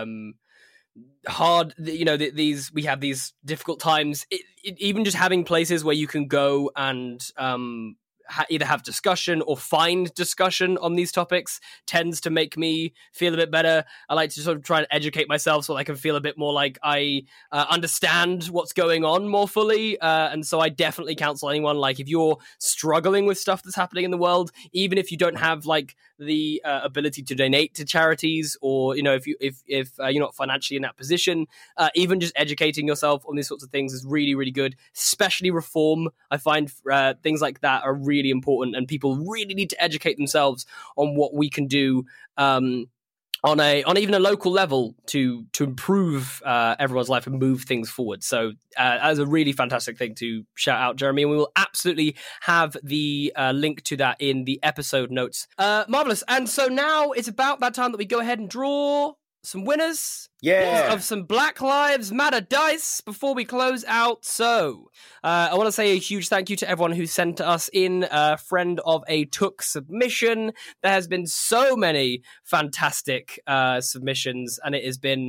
we have these difficult times, even just having places where you can go and either have discussion or find discussion on these topics tends to make me feel a bit better. I like to sort of try and educate myself so I can feel a bit more like I understand what's going on more fully. And so I definitely counsel anyone, like, if you're struggling with stuff that's happening in the world, even if you don't have like the ability to donate to charities, or if you're not financially in that position, even just educating yourself on these sorts of things is really, really good. Especially reform, I find things like that are really important, and people really need to educate themselves on what we can do on even a local level to improve everyone's life and move things forward. So that is a really fantastic thing to shout out, Jeremy, and we will absolutely have the link to that in the episode notes. Marvelous. And so now it's about that time that we go ahead and draw some winners of some Black Lives Matter dice before we close out. So I want to say a huge thank you to everyone who sent us in a friend of a Took submission. There has been so many fantastic submissions, and it has been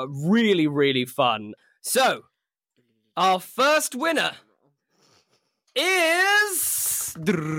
really, really fun. So our first winner is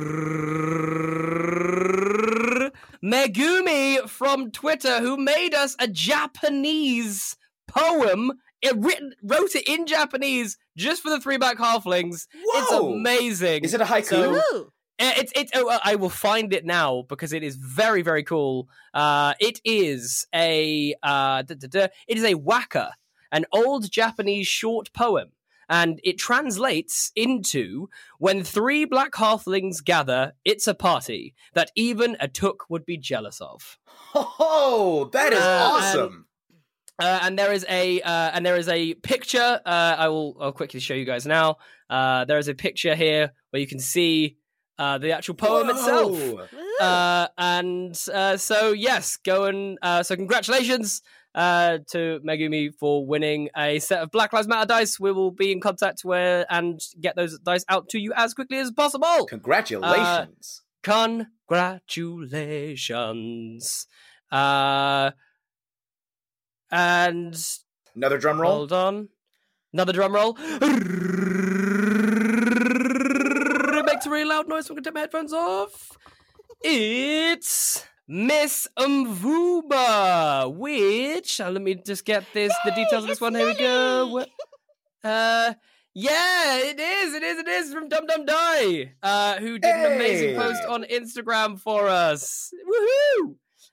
Megumi from Twitter, who made us a Japanese poem. Wrote it in Japanese just for the Three Black Halflings. Whoa. It's amazing. Is it a haiku? I will find it now because it is very, very cool. It is a waka, an old Japanese short poem, and it translates into: when three black halflings gather, it's a party that even a took would be jealous of. Oh, that is awesome. And there is a picture. I'll quickly show you guys now. There is a picture here where you can see the actual poem itself. So yes, go and so congratulations to Megumi for winning a set of Black Lives Matter dice. We will be in contact and get those dice out to you as quickly as possible. Congratulations. Congratulations. And another drum roll. Hold on. Another drum roll. Makes a really loud noise. I'm going to take my headphones off. It's Miss Mvuba, which... let me just get the details of this one. Here we go. Yeah, it is from Dum Dum Die, who did an amazing post on Instagram for us. Woohoo!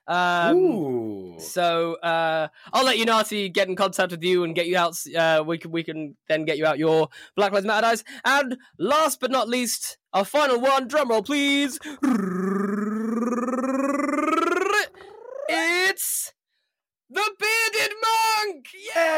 So I'll let Unati get in contact with you and get you out. We can then get you out your Black Lives Matter dice. And last but not least, our final one. Drum roll, please. It's the Bearded Monk.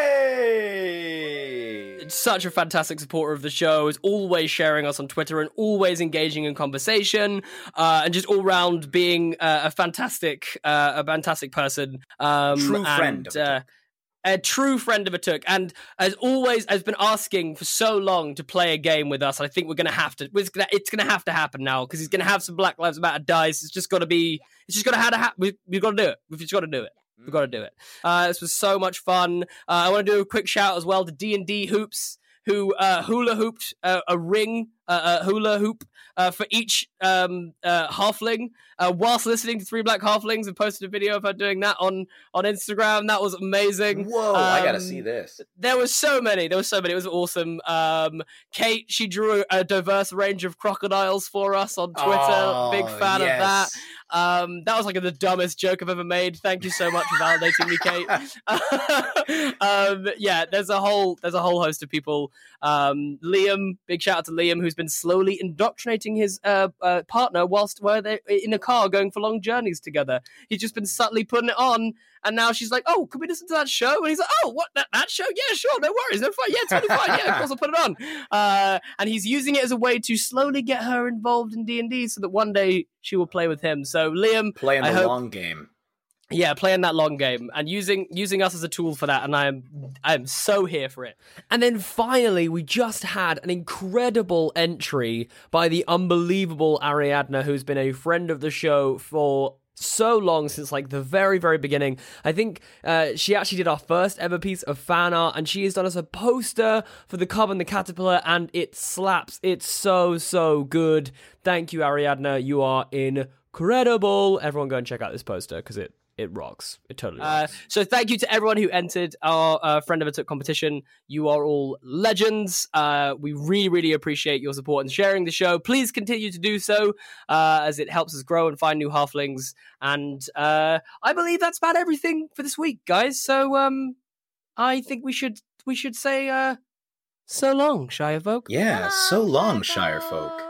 Yay! Such a fantastic supporter of the show, is always sharing us on Twitter and always engaging in conversation, and just all round being a fantastic person. True friend. A true friend of a Took, and as always has been asking for so long to play a game with us. I think we're gonna have to. It's gonna have to happen now because he's gonna have some Black Lives Matter dice. It's just gotta happen. We've got to do it. We've just got to do it. We've got to do it. This was so much fun. I want to do a quick shout as well to D&D Hoops, who hula hooped a ring, hula hoop for each halfling whilst listening to Three Black Halflings, and posted a video of her doing that on Instagram. That was amazing. Whoa, I gotta see this. There was so many. It was awesome. Kate, she drew a diverse range of crocodiles for us on Twitter. Big fan of that. That was like the dumbest joke I've ever made. Thank you so much for validating me, Kate. Yeah, there's a whole host of people. Liam, big shout out to Liam, who's been slowly indoctrinating his partner whilst they're in a car going for long journeys together. He's just been subtly putting it on, and now she's like, "Oh, can we listen to that show?" And he's like, "Oh, what, that show? Yeah, sure, no worries, no fine, yeah, totally fine, yeah, of course I'll put it on." And he's using it as a way to slowly get her involved in D&D, so that one day she will play with him. So Liam, playing the long game. Yeah, playing that long game and using us as a tool for that, and I am so here for it. And then finally, we just had an incredible entry by the unbelievable Ariadna, who's been a friend of the show for so long, since like the very, very beginning. I think she actually did our first ever piece of fan art, and she has done us a poster for the Cub and the Caterpillar, and it slaps. It's so good. Thank you, Ariadna. You are incredible. Everyone go and check out this poster because it rocks. It totally rocks. So thank you to everyone who entered our Friend of a Took competition. You are all legends. We really, really appreciate your support and sharing the show. Please continue to do so, as it helps us grow and find new halflings. And I believe that's about everything for this week, guys. So I think we should say so long, Shire folk. Yeah, so long, Shire folk.